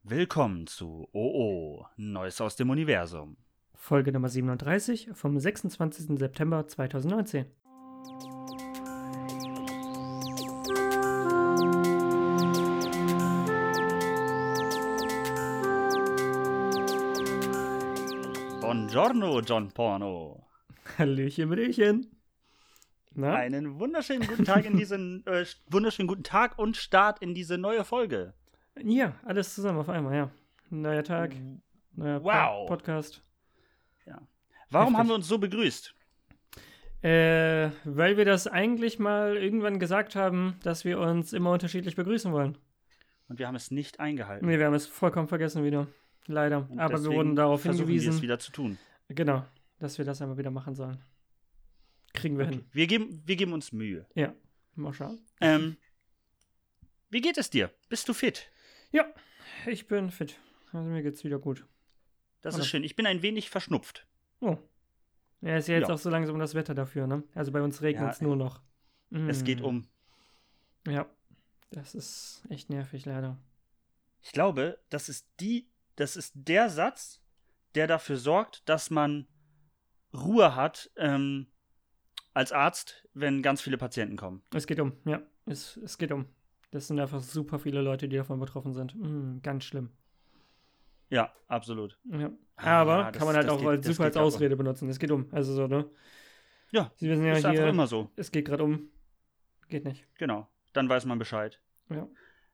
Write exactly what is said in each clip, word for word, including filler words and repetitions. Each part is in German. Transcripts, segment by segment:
Willkommen zu O O, Neues aus dem Universum. Folge Nummer siebenunddreißig vom sechsundzwanzigsten September zweitausendneunzehn. Buongiorno, John Porno. Hallöchen, Hallöchen. Na? Einen wunderschönen guten Tag in diesen, äh, wunderschönen guten Tag und Start in diese neue Folge. Ja, alles zusammen auf einmal, ja. Neuer Tag, neuer Wow. Po- Podcast. Ja. Warum Heftig. haben wir uns so begrüßt? Äh, weil wir das eigentlich mal irgendwann gesagt haben, dass wir uns immer unterschiedlich begrüßen wollen. Und wir haben es nicht eingehalten. Nee, wir haben es vollkommen vergessen wieder. Leider. Und Aber wir deswegen wurden darauf versuchen hingewiesen. wir es wieder zu tun. Genau, dass wir das einmal wieder machen sollen. Kriegen wir Okay. hin. Wir geben, wir geben uns Mühe. Ja, mal schauen. Ähm, wie geht es dir? Bist du fit? Ja, ich bin fit. Also mir geht's wieder gut. Das Oder? ist schön. Ich bin ein wenig verschnupft. Oh. Ja, ist ja jetzt Ja. auch so langsam das Wetter dafür, ne? Also bei uns regnet es Ja, nur noch. Es geht Mm. um. Ja, das ist echt nervig, leider. Ich glaube, das ist die, das ist der Satz, der dafür sorgt, dass man Ruhe hat ähm, als Arzt, wenn ganz viele Patienten kommen. Es geht um, ja. Es, es geht um. Das sind einfach super viele Leute, die davon betroffen sind. Mm, ganz schlimm. Ja, absolut. Ja. Ah, Aber ja, das- kann man halt das auch geht- als das super als geht grad Ausrede benutzen. Es geht um. Also so, ne? Ja, Sie wissen ja ist einfach hier, immer so. es geht gerade um. Geht nicht. Genau. Dann weiß man Bescheid. Ja.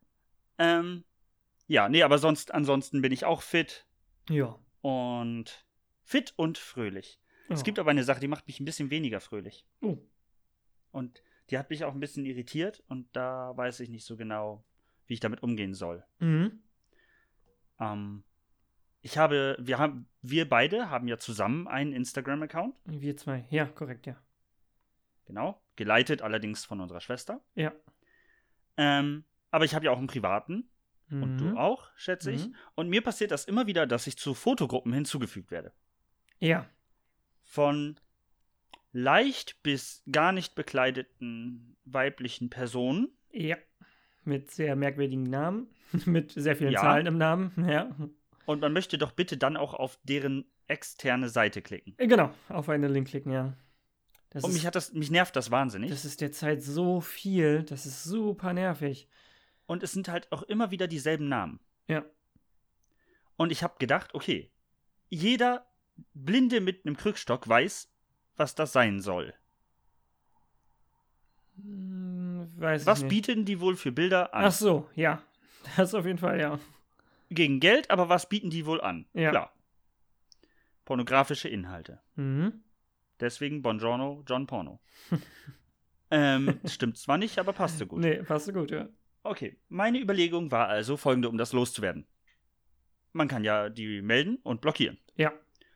Ähm, ja, nee, aber sonst, ansonsten bin ich auch fit Ja. und fit und fröhlich. Es Ja. gibt aber eine Sache, die macht mich ein bisschen weniger fröhlich. Oh. Und die hat mich auch ein bisschen irritiert und da weiß ich nicht so genau, wie ich damit umgehen soll. Mhm. Ähm, ich habe, wir haben, wir beide haben ja zusammen einen Instagram-Account, Wir zwei. Ja, korrekt, ja. genau, geleitet allerdings von unserer Schwester. Ja. Ähm, aber ich habe ja auch einen privaten und du Mhm. auch, schätze ich. Mhm. Und mir passiert das immer wieder, dass ich zu Fotogruppen hinzugefügt werde. Ja. Von leicht bis gar nicht bekleideten weiblichen Personen. Ja. Mit sehr merkwürdigen Namen. Mit sehr vielen Ja. Zahlen im Namen. Ja. Und man möchte doch bitte dann auch auf deren externe Seite klicken. Äh, Genau. Auf einen Link klicken, ja. Das Und ist, mich hat das, mich nervt das wahnsinnig. das ist derzeit so viel. Das ist super nervig. Und es sind halt auch immer wieder dieselben Namen. Ja. Und ich habe gedacht, okay, jeder Blinde mit einem Krückstock weiß, was das sein soll. Hm, weiß Was ich nicht. bieten die wohl für Bilder an? Ach so, ja. Das auf jeden Fall, ja. Gegen Geld, aber was bieten die wohl an? Ja. Klar. Pornografische Inhalte. Mhm. Deswegen Buongiorno, John Porno. ähm, stimmt zwar nicht, aber passte gut. Nee, passt so gut, ja. Okay, meine Überlegung war also folgende, um das loszuwerden. Man kann ja die melden und blockieren. Ja.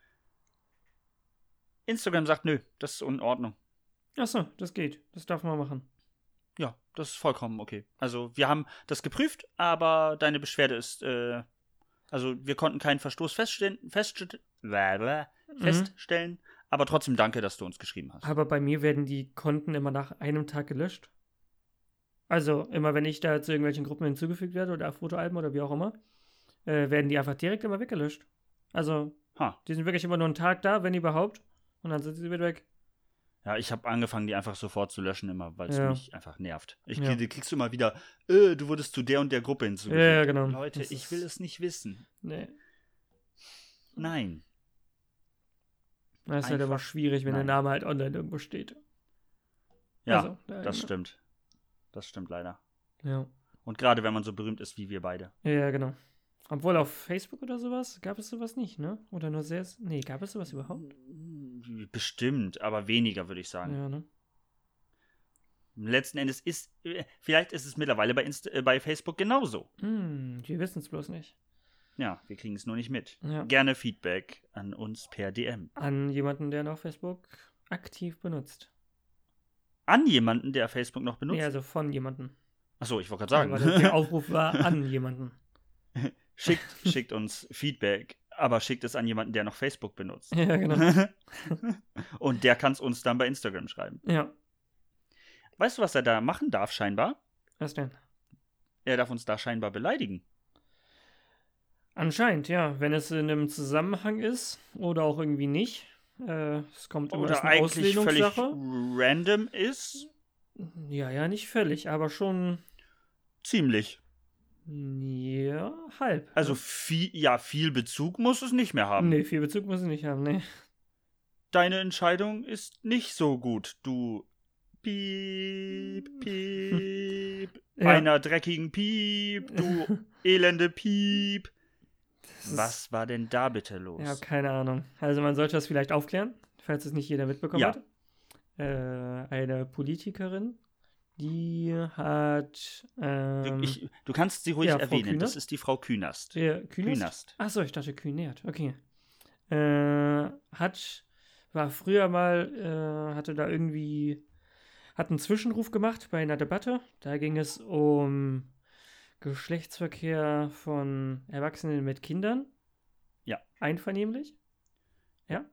Instagram sagt, nö, das ist in Ordnung. Ach so, das geht. Das darf man machen. Ja, das ist vollkommen okay. Also wir haben das geprüft, aber deine Beschwerde ist, äh, also wir konnten keinen Verstoß feststellen, feststellen, Mhm. feststellen, aber trotzdem danke, dass du uns geschrieben hast. Aber bei mir werden die Konten immer nach einem Tag gelöscht. Also, immer wenn ich da zu irgendwelchen Gruppen hinzugefügt werde oder Fotoalben oder wie auch immer, äh, werden die einfach direkt immer weggelöscht. Also, Ha. die sind wirklich immer nur einen Tag da, wenn überhaupt. Und dann sind sie wieder weg. Ja, ich habe angefangen, die einfach sofort zu löschen immer, weil es Ja. mich einfach nervt. Ich Ja. krieg, kriegst du immer wieder, äh, du wurdest zu der und der Gruppe hinzugefügt. Ja, ja, genau. Leute, Das ich ist- will es nicht wissen. Nee. Nein. Das ist halt immer Einfach schwierig, wenn nein. der Name halt online irgendwo steht. Ja, Also, da- das ja. stimmt. Das stimmt leider. Ja. Und gerade wenn man so berühmt ist wie wir beide. Ja, genau. Obwohl auf Facebook oder sowas gab es sowas nicht, ne? Oder nur sehr. Nee, gab es sowas überhaupt? Bestimmt, aber weniger, würde ich sagen. Ja, ne? Letzten Endes ist, äh, vielleicht ist es mittlerweile bei, Inst äh, bei Facebook genauso. Hm, wir wissen es bloß nicht. Ja, wir kriegen es nur nicht mit. Ja. Gerne Feedback an uns per D M. An jemanden, der noch Facebook aktiv benutzt. An jemanden, der Facebook noch benutzt? Nee, also von jemandem. Achso, ich wollte gerade Aber sagen. der, der Aufruf war an jemanden. schickt, schickt uns Feedback, aber schickt es an jemanden, der noch Facebook benutzt. Ja, genau. Und der kann es uns dann bei Instagram schreiben. Ja. Weißt du, was er da machen darf, scheinbar? Was denn? Er darf uns da scheinbar beleidigen. Anscheinend, ja. Wenn es in einem Zusammenhang ist oder auch irgendwie nicht. Äh, es kommt immer Oder ist eine eigentlich völlig Auslegungssache. random ist. Ja, ja, nicht völlig, aber schon Ziemlich. ja, halb. Also ne? viel, ja, viel Bezug muss es nicht mehr haben. Nee, viel Bezug muss ich nicht haben, nee. Deine Entscheidung ist nicht so gut, du Piep, Piep, Ja. einer dreckigen Piep, du elende Piep. Das Was war denn da bitte los? Ist, ja, keine Ahnung. Also man sollte das vielleicht aufklären, falls es nicht jeder mitbekommen Ja. hat. Äh, eine Politikerin, die hat ähm, ich, du kannst sie ruhig ja, Frau erwähnen, Kühnert? das ist die Frau Künast. der Künast? Künast. Achso, ich dachte Kühnert, okay. Äh, hat, war früher mal, äh, hatte da irgendwie, hat einen Zwischenruf gemacht bei einer Debatte. Da ging es um Geschlechtsverkehr von Erwachsenen mit Kindern. Ja. Einvernehmlich. Ja.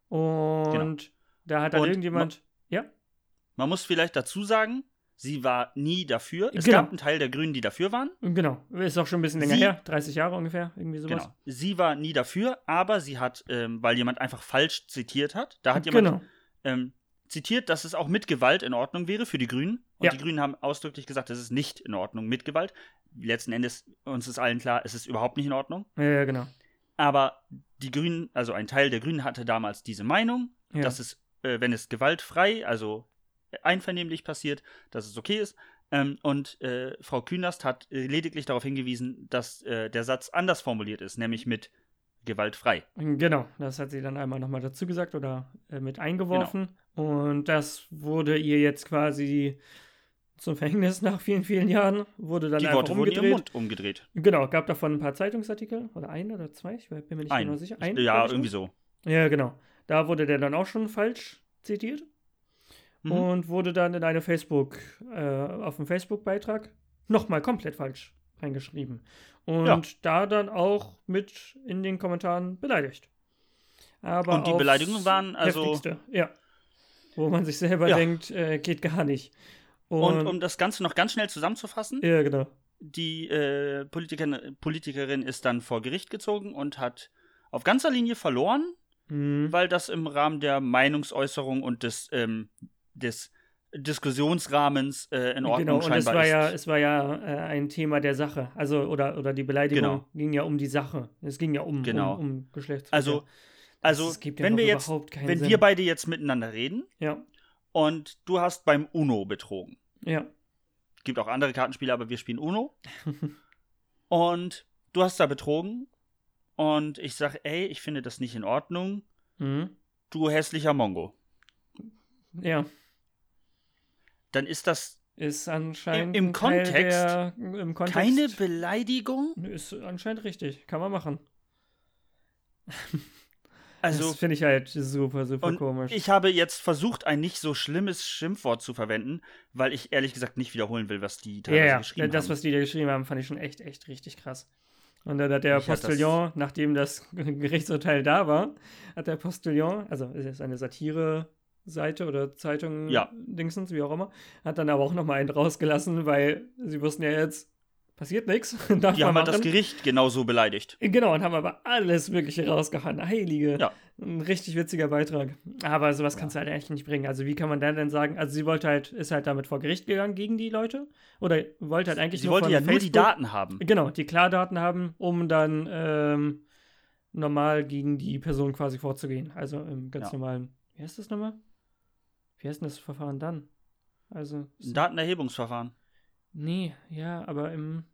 Und da hat dann Und irgendjemand, ja, Man muss vielleicht dazu sagen, sie war nie dafür. Es Genau. gab einen Teil der Grünen, die dafür waren. genau, ist auch schon ein bisschen länger Sie- her, dreißig Jahre ungefähr, irgendwie sowas. Genau. Sie war nie dafür, aber sie hat, ähm, weil jemand einfach falsch zitiert hat, da hat jemand Genau. ähm, zitiert, dass es auch mit Gewalt in Ordnung wäre für die Grünen. Und Ja. die Grünen haben ausdrücklich gesagt, es ist nicht in Ordnung mit Gewalt. Letzten Endes, uns ist allen klar, es ist überhaupt nicht in Ordnung. Ja, ja, genau. Aber die Grünen, also ein Teil der Grünen hatte damals diese Meinung, Ja. dass es, äh, wenn es gewaltfrei, also einvernehmlich passiert, dass es okay ist. Ähm, und äh, Frau Künast hat äh, lediglich darauf hingewiesen, dass äh, der Satz anders formuliert ist, nämlich mit gewaltfrei. Genau, das hat sie dann einmal nochmal dazu gesagt oder äh, mit eingeworfen. Und das wurde ihr jetzt quasi zum Verhängnis nach vielen, vielen Jahren. Wurde dann Die einfach Worte wurden in umgedreht. ihrem Mund umgedreht. Genau, gab davon ein paar Zeitungsartikel oder ein oder zwei, ich bin mir nicht Ein. genau sicher. Ich, Ein, ja, glaub ich, irgendwie ne? so. Ja, genau. Da wurde der dann auch schon falsch zitiert Mhm. und wurde dann in eine Facebook, äh, auf einen Facebook-Beitrag nochmal komplett falsch reingeschrieben. Und Ja. da dann auch mit in den Kommentaren beleidigt. Aber Und die aufs Beleidigungen waren also- heftigste, ja. Wo man sich selber Ja. denkt, äh, geht gar nicht. Und Und, um das Ganze noch ganz schnell zusammenzufassen, ja, genau. die äh, Politikerin, Politikerin ist dann vor Gericht gezogen und hat auf ganzer Linie verloren, Mhm. weil das im Rahmen der Meinungsäußerung und des, ähm, des Diskussionsrahmens äh, in Ordnung Genau, und es scheinbar war ist. ja, es war ja äh, ein Thema der Sache. Also, oder, oder die Beleidigung Genau. ging ja um die Sache. Es ging ja um, Genau. um, um Geschlechtsverkehr. Also, Das also gibt wenn einfach wir jetzt, überhaupt keinen wenn Sinn. wir beide jetzt miteinander reden Ja, und du hast beim Uno betrogen. ja. Gibt auch andere Kartenspiele, aber wir spielen Uno. Und du hast da betrogen und ich sag, ey, ich finde das nicht in Ordnung. Mhm. Du hässlicher Mongo. Ja, Dann ist das ist anscheinend Im- im ein Teil Kontext der, im Kontext keine Beleidigung. ist anscheinend richtig. Kann man machen. Also, das finde ich halt super, super und komisch. ich habe jetzt versucht, ein nicht so schlimmes Schimpfwort zu verwenden, weil ich ehrlich gesagt nicht wiederholen will, was die ja, teilweise ja, geschrieben das, haben. was die da geschrieben haben, fand ich schon echt, echt richtig krass. Und dann hat der Mich hat das- Postillon, nachdem das Gerichtsurteil da war, hat der Postillon, also es ist eine Satire-Seite oder Zeitung, Ja. Dingsens, wie auch immer, hat dann aber auch nochmal einen rausgelassen, weil sie wussten ja jetzt, passiert nichts. Darf Die man haben halt das machen. Gericht genauso beleidigt. Genau, und haben aber alles Mögliche rausgehauen. Heilige. Ja. Ein richtig witziger Beitrag. Aber sowas Ja. kannst du halt eigentlich nicht bringen. Also wie kann man dann denn sagen, also sie wollte halt, ist halt damit vor Gericht gegangen gegen die Leute? Oder wollte halt eigentlich Sie nur wollte von ja nur die Facebook- Daten haben. Genau, die Klardaten haben, um dann ähm, normal gegen die Person quasi vorzugehen. Also im ganz Ja. normalen, wie heißt das nochmal? Wie heißt denn das Verfahren dann? Also, Ein Datenerhebungsverfahren. nee, ja, aber im,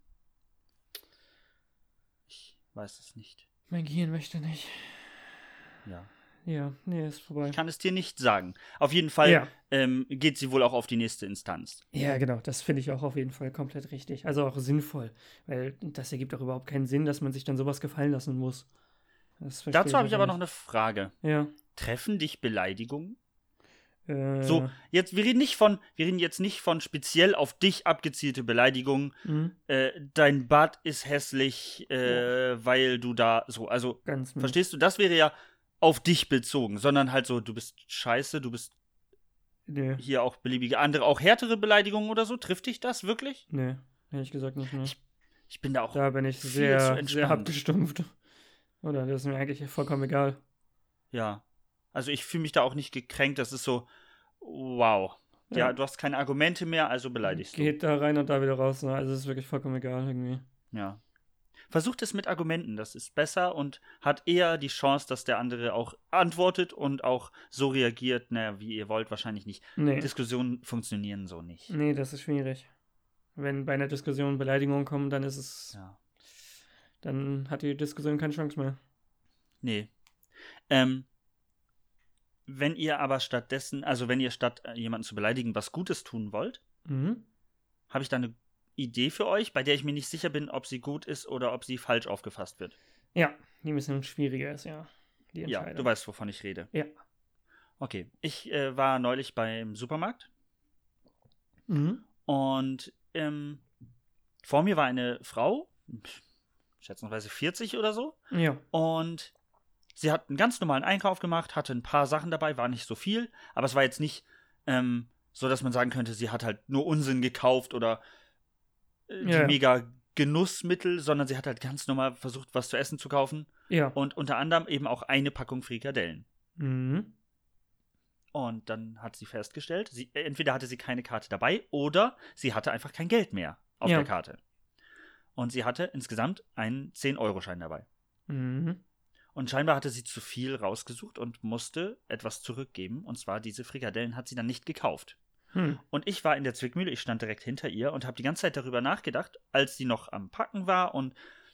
Ich weiß es nicht. mein Gehirn möchte nicht. Ja. Ja, nee, ist vorbei. Ich kann es dir nicht sagen. Auf jeden Fall Ja. ähm, geht sie wohl auch auf die nächste Instanz. Ja, genau, das finde ich auch auf jeden Fall komplett richtig. Also auch sinnvoll, weil das ergibt auch überhaupt keinen Sinn, dass man sich dann sowas gefallen lassen muss. Das verstehe Dazu habe ich auch aber noch nicht. eine Frage. Ja. Treffen dich Beleidigungen? Äh, So, jetzt, wir reden nicht von, wir reden jetzt nicht von speziell auf dich abgezielte Beleidigungen. mh, Äh, dein Bart ist hässlich, äh, weil du da so, also, ganz mies. verstehst du, das wäre ja auf dich bezogen, sondern halt so, du bist scheiße, du bist Nee, hier auch beliebige andere, auch härtere Beleidigungen oder so. Trifft dich das wirklich? nee, ehrlich gesagt nicht. Ne. Ich- Ich bin da auch Da bin ich viel zu sehr, sehr entspannt. abgestumpft. Oder das ist mir eigentlich vollkommen egal. Ja. Also ich fühle mich da auch nicht gekränkt. Das ist so, wow. Ja, Ja. du hast keine Argumente mehr, also beleidigst du. Geht da rein und da wieder raus. Ne? Also es ist wirklich vollkommen egal irgendwie. Ja. Versucht es mit Argumenten, das ist besser und hat eher die Chance, dass der andere auch antwortet und auch so reagiert, naja, wie ihr wollt, wahrscheinlich nicht. Nee. Diskussionen funktionieren so nicht. Nee, das ist schwierig. Wenn bei einer Diskussion Beleidigungen kommen, dann ist es. Ja. Dann hat die Diskussion keine Chance mehr. Nee. Ähm, wenn ihr aber stattdessen, also wenn ihr statt äh, jemanden zu beleidigen, was Gutes tun wollt, Mhm. habe ich da eine Idee für euch, bei der ich mir nicht sicher bin, ob sie gut ist oder ob sie falsch aufgefasst wird. Ja, die ein bisschen schwieriger ist, ja. Die Ja, Entscheidung. du weißt, wovon ich rede. Ja. Okay, ich äh, war neulich beim Supermarkt Mhm. und ähm, vor mir war eine Frau, schätzungsweise vierzig oder so, Ja. und sie hat einen ganz normalen Einkauf gemacht, hatte ein paar Sachen dabei, war nicht so viel, aber es war jetzt nicht ähm, so, dass man sagen könnte, sie hat halt nur Unsinn gekauft oder äh, die Ja. mega Genussmittel, sondern sie hat halt ganz normal versucht, was zu essen zu kaufen Ja. und unter anderem eben auch eine Packung Frikadellen. Mhm. Und dann hat sie festgestellt, sie, entweder hatte sie keine Karte dabei oder sie hatte einfach kein Geld mehr auf Ja. der Karte. Und sie hatte insgesamt einen zehn-Euro-Schein dabei. Mhm. Und scheinbar hatte sie zu viel rausgesucht und musste etwas zurückgeben. Und zwar diese Frikadellen hat sie dann nicht gekauft. Hm. Und ich war in der Zwickmühle, ich stand direkt hinter ihr und habe die ganze Zeit darüber nachgedacht, als sie noch am Packen war und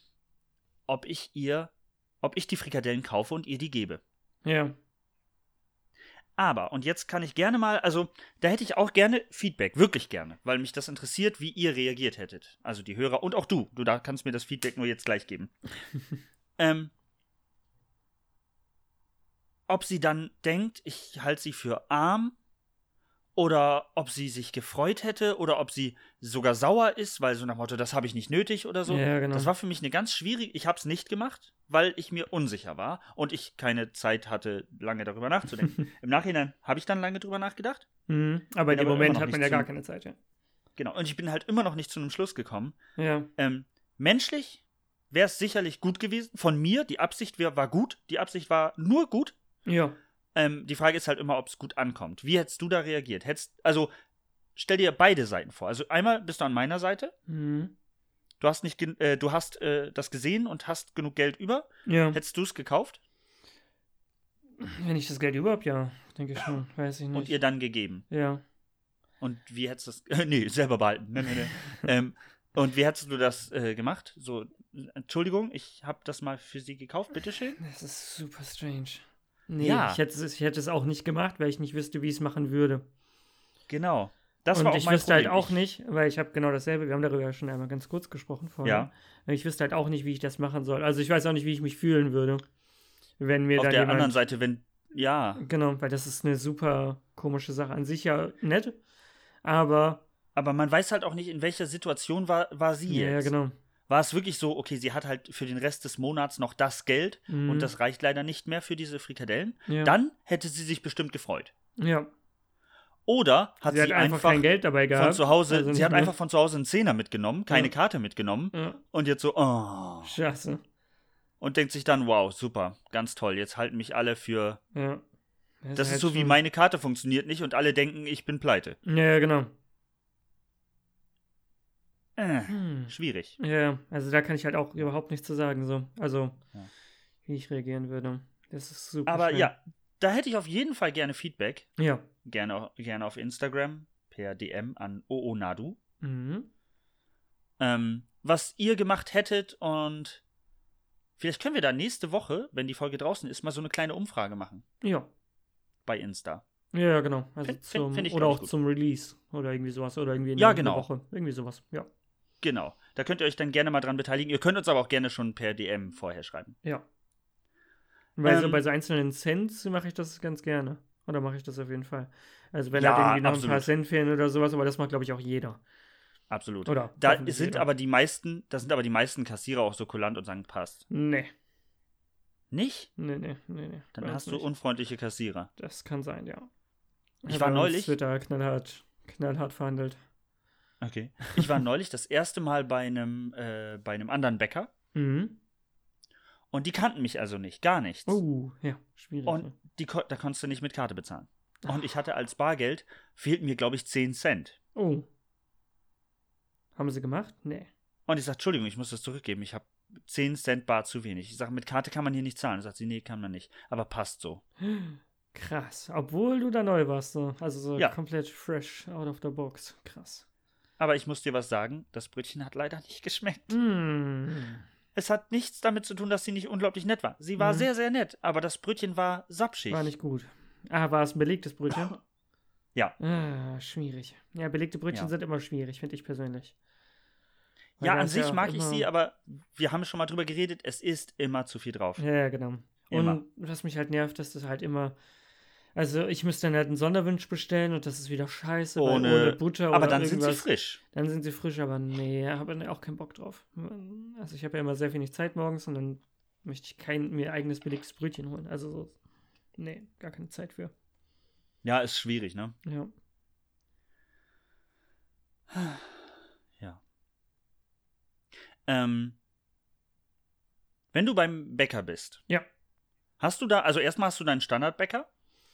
ob ich ihr, ob ich die Frikadellen kaufe und ihr die gebe. Ja. Aber, und jetzt kann ich gerne mal, also da hätte ich auch gerne Feedback, wirklich gerne, weil mich das interessiert, wie ihr reagiert hättet. Also die Hörer und auch du, du da kannst mir das Feedback nur jetzt gleich geben. ähm, ob sie dann denkt, ich halte sie für arm oder ob sie sich gefreut hätte oder ob sie sogar sauer ist, weil so nach dem Motto, das habe ich nicht nötig oder so. Ja, genau. Das war für mich eine ganz schwierige, ich habe es nicht gemacht, weil ich mir unsicher war und ich keine Zeit hatte, lange darüber nachzudenken. Im Nachhinein habe ich dann lange drüber nachgedacht. Mhm. Aber in Bin dem aber immer Moment noch hat man nicht ja gar zu- keine Zeit, ja. Genau, und ich bin halt immer noch nicht zu einem Schluss gekommen. Ja. Ähm, menschlich wäre es sicherlich gut gewesen. Von mir, die Absicht wär, war gut. Die Absicht war nur gut. Ja. Ähm, die Frage ist halt immer, ob es gut ankommt. Wie hättest du da reagiert? Hättest, also, stell dir beide Seiten vor. Also, einmal bist du an meiner Seite. Mhm. Du hast, nicht, gen- äh, du hast äh, das gesehen und hast genug Geld über. Ja. Hättest du es gekauft Wenn ich das Geld überhaupt, ja, denke ich schon. Weiß ich nicht. und ihr dann gegeben? Ja. Und wie hättest du das. Äh, nee, selber behalten. Nee, nee, nee. ähm, und wie hättest du das äh, gemacht? So, Entschuldigung, ich habe das mal für sie gekauft, bitteschön. Das ist super strange. Nee, Ja. ich, hätte es, ich hätte es auch nicht gemacht, weil ich nicht wüsste, wie ich es machen würde. Genau. Das Und war auch ich mein wüsste halt Problem. auch nicht, weil ich habe genau dasselbe, wir haben darüber schon einmal ganz kurz gesprochen vorher. Ja. Ich wüsste halt auch nicht, wie ich das machen soll. Also ich weiß auch nicht, wie ich mich fühlen würde, wenn mir Auf dann der jemand... anderen Seite, wenn. Ja. Genau, weil das ist eine super komische Sache. An sich ja nett, aber... Aber man weiß halt auch nicht, in welcher Situation war, war sie Ja, ja, jetzt. genau. War es wirklich so, okay, sie hat halt für den Rest des Monats noch das Geld Mhm. und das reicht leider nicht mehr für diese Frikadellen? Ja. Dann hätte sie sich bestimmt gefreut. Ja, Oder hat sie sie, hat einfach, einfach kein Geld dabei gehabt. von zu Hause, also sie nicht hat mehr- einfach von zu Hause einen Zehner mitgenommen, keine Ja. Karte mitgenommen Ja, und jetzt so, oh. scheiße. Und denkt sich dann, wow, super, ganz toll, jetzt halten mich alle für. Ja. Das ist halt so, wie schon- meine Karte funktioniert nicht und alle denken, ich bin pleite. Ja, ja, genau. Äh, Hm. schwierig. Ja, also da kann ich halt auch überhaupt nichts zu sagen, so. Also, Ja. wie ich reagieren würde. Das ist super Aber schwer. ja, da hätte ich auf jeden Fall gerne Feedback. Ja. Gerne, gerne auf Instagram per D M an oonadu. Mhm. Ähm, was ihr gemacht hättet und vielleicht können wir da nächste Woche, wenn die Folge draußen ist, mal so eine kleine Umfrage machen Ja. bei Insta. Ja, genau. Also Find- find- zum, find ich, oder glaub ich, auch gut. zum Release oder irgendwie sowas. Oder irgendwie in Ja, der genau. Woche. Irgendwie sowas, ja. Genau. Da könnt ihr euch dann gerne mal dran beteiligen. Ihr könnt uns aber auch gerne schon per D M vorher schreiben. Ja. Weil so Ähm, bei so einzelnen Cents mache ich das ganz gerne. Oder mache ich das auf jeden Fall. Also wenn Ja, halt irgendwie noch ein absolut. paar Cent fehlen oder sowas, aber das macht, glaube ich, auch jeder. Absolut. Oder Da hoffentlich sind jeder. aber die meisten, da sind aber die meisten Kassierer auch so kulant und sagen, passt. Nee. Nicht? Nee, nee, nee, nee. Dann bei uns hast du nicht. unfreundliche Kassierer. Das kann sein, ja. Ich Ja, war bei uns neulich- wird da knallhart, knallhart verhandelt. Okay. Ich war neulich das erste Mal bei einem, äh, bei einem anderen Bäcker Mhm. und die kannten mich also nicht, gar nichts. Oh, ja, schwierig. Und ja. die, ko- da konntest du nicht mit Karte bezahlen. Ach. Und ich hatte als Bargeld, fehlten mir, glaube ich, zehn Cent. Oh. Haben sie gemacht? Nee. Und ich sage, Entschuldigung, ich muss das zurückgeben. Ich habe zehn Cent bar zu wenig. Ich sage, mit Karte kann man hier nicht zahlen. Sagt sie, nee, kann man nicht. Aber passt so. Krass. Obwohl du da neu warst, so. Also so Ja. komplett fresh out of the box. Krass. Aber ich muss dir was sagen, das Brötchen hat leider nicht geschmeckt. Mm. Es hat nichts damit zu tun, dass sie nicht unglaublich nett war. Sie war Mhm. sehr, sehr nett, aber das Brötchen war sapschig. War nicht gut. Ah, war es ein belegtes Brötchen? Ja. Ah, schwierig. Ja, belegte Brötchen Ja. sind immer schwierig, finde ich persönlich. Weil Ja, da an ist sich auch mag ich immer- sie, aber wir haben schon mal drüber geredet, es ist immer zu viel drauf. Ja, ja, genau. Immer. Und was mich halt nervt, ist das halt immer. Also, ich müsste dann halt einen Sonderwunsch bestellen und das ist wieder scheiße, weil Ohne- ohne Butter aber oder dann sind sie irgendwas. frisch. Dann sind sie frisch, aber nee, habe auch keinen Bock drauf. Also, ich habe ja immer sehr wenig Zeit morgens und dann möchte ich kein mir eigenes belegtes Brötchen holen. Also, so, nee, gar keine Zeit für. Ja, ist schwierig, ne? Ja. Ja. Ähm, wenn du beim Bäcker bist. Ja. Hast du da, also erstmal hast du deinen Standardbäcker?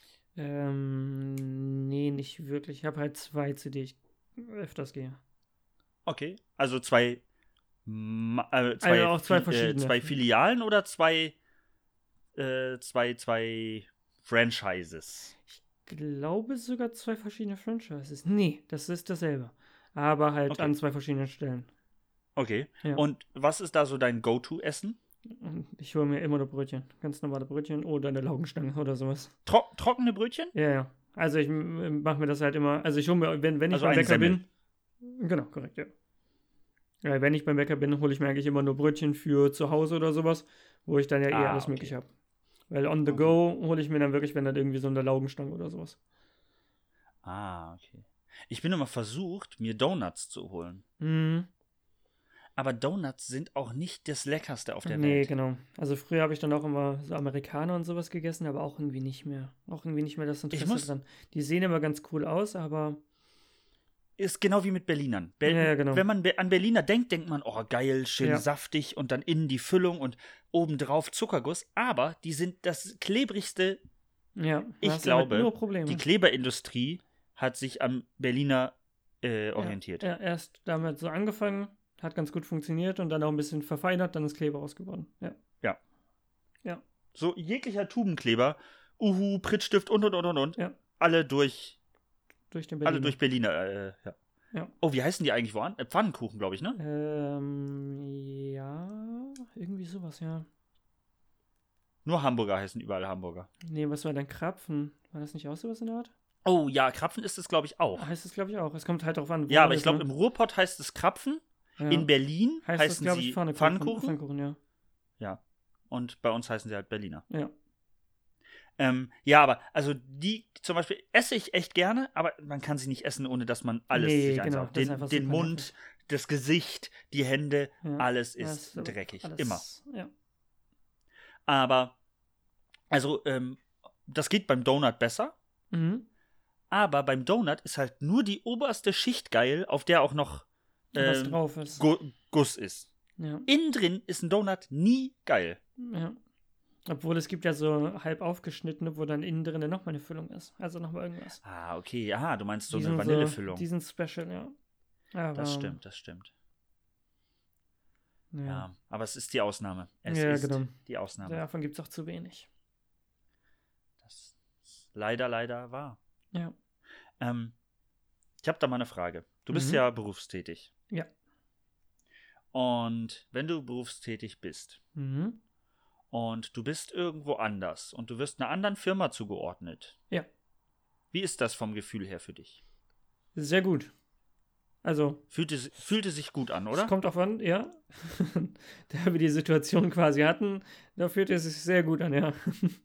Ähm, nee, nicht wirklich. Ich habe halt zwei, zu denen ich öfters gehe. Okay. Also zwei, Ma- äh, zwei, Also auch zwei Fi- verschiedene. Äh, zwei Filialen oder zwei, äh, zwei, zwei Franchises? Ich glaube sogar zwei verschiedene Franchises. Nee, das ist dasselbe. Aber halt Okay. an zwei verschiedenen Stellen. Okay. Ja. Und was ist da so dein Go-To-Essen? Und ich hole mir immer nur Brötchen. Ganz normale Brötchen oder eine Laugenstange oder sowas. Tro trockene Brötchen? Ja, ja. Also ich mache mir das halt immer. Also ich hole mir, wenn, wenn ich Also beim ein Bäcker Semmel. bin. Genau, korrekt, ja. Ja, wenn ich beim Bäcker bin, hole ich mir eigentlich immer nur Brötchen für zu Hause oder sowas, wo ich dann ja eh Ah, alles okay. mögliche habe. Weil on the Okay. go hole ich mir dann wirklich, wenn dann irgendwie so eine Laugenstange oder sowas. Ah, okay. Ich bin immer versucht, mir Donuts zu holen. Mhm. Aber Donuts sind auch nicht das Leckerste auf der Nee, Welt. genau. Also früher habe ich dann auch immer so Amerikaner und sowas gegessen, aber auch irgendwie nicht mehr. Auch irgendwie nicht mehr das Interesse muss- dran. Die sehen immer ganz cool aus, aber Ist genau wie mit Berlinern. Ber Ja, ja, genau. Wenn man be an Berliner denkt, denkt man, oh geil, schön Ja. saftig und dann innen die Füllung und obendrauf Zuckerguss. Aber die sind das klebrigste. ja, Ich da hast du halt glaube, nur Probleme. Die Kleberindustrie hat sich am Berliner äh, orientiert. Ja, erst damit so angefangen, hat ganz gut funktioniert und dann auch ein bisschen verfeinert, dann ist Kleber rausgeworden. Ja. So jeglicher Tubenkleber, Uhu, Prittstift und und und und und. Ja. Alle durch, Durch den Berliner. alle durch Berliner. Äh, ja. Ja. Oh, wie heißen die eigentlich woan? Äh, Pfannkuchen, glaube ich, ne? Ähm, ja, irgendwie sowas, ja. Nur Hamburger heißen überall Hamburger. Nee, was war denn Krapfen? War das nicht auch sowas in der Art? Oh ja, Krapfen ist es, glaube ich, auch. Heißt es, glaube ich, auch. Es kommt halt darauf an, wo Ja, man aber ich ist, glaube, ne? im Ruhrpott heißt es Krapfen. Ja. In Berlin heißt heißen das, glaube sie ich, Pfannkuchen. Pfannkuchen. Pfannkuchen, ja. Ja. Und bei uns heißen sie halt Berliner. Ja. Ähm, ja, aber also die zum Beispiel esse ich echt gerne, aber man kann sie nicht essen, ohne dass man alles Nee, sich genau, einsaugt. das ist Den, einfach den super Mund, nervig. das Gesicht, die Hände, Ja. alles Ja, ist aber dreckig. alles- Immer. Ja. Aber, also, ähm, das geht beim Donut besser, Mhm. aber beim Donut ist halt nur die oberste Schicht geil, auf der auch noch Was ähm, drauf ist. Gu Guss ist. Ja. Innen drin ist ein Donut nie geil. Ja. Obwohl es gibt ja so halb aufgeschnittene, wo dann innen drin nochmal eine Füllung ist. Also nochmal irgendwas. Ah, okay, aha, du meinst so Die eine sind Vanillefüllung. So, die sind special, ja. Aber, Das stimmt, das stimmt. Ja, Ja, aber es ist die Ausnahme. Es Ja, ist genau. die Ausnahme. davon gibt es auch zu wenig. Das ist leider, leider wahr. Ja. Ähm, ich habe da mal eine Frage. Du bist Mhm. ja berufstätig. Ja. Und wenn du berufstätig bist Mhm. und du bist irgendwo anders und du wirst einer anderen Firma zugeordnet. Ja. Wie ist das vom Gefühl her für dich? Sehr gut. Also, Fühlte, fühlte sich gut an, oder? es kommt auf an, ja. Da wir die Situation quasi hatten, da fühlt es sich sehr gut an, ja.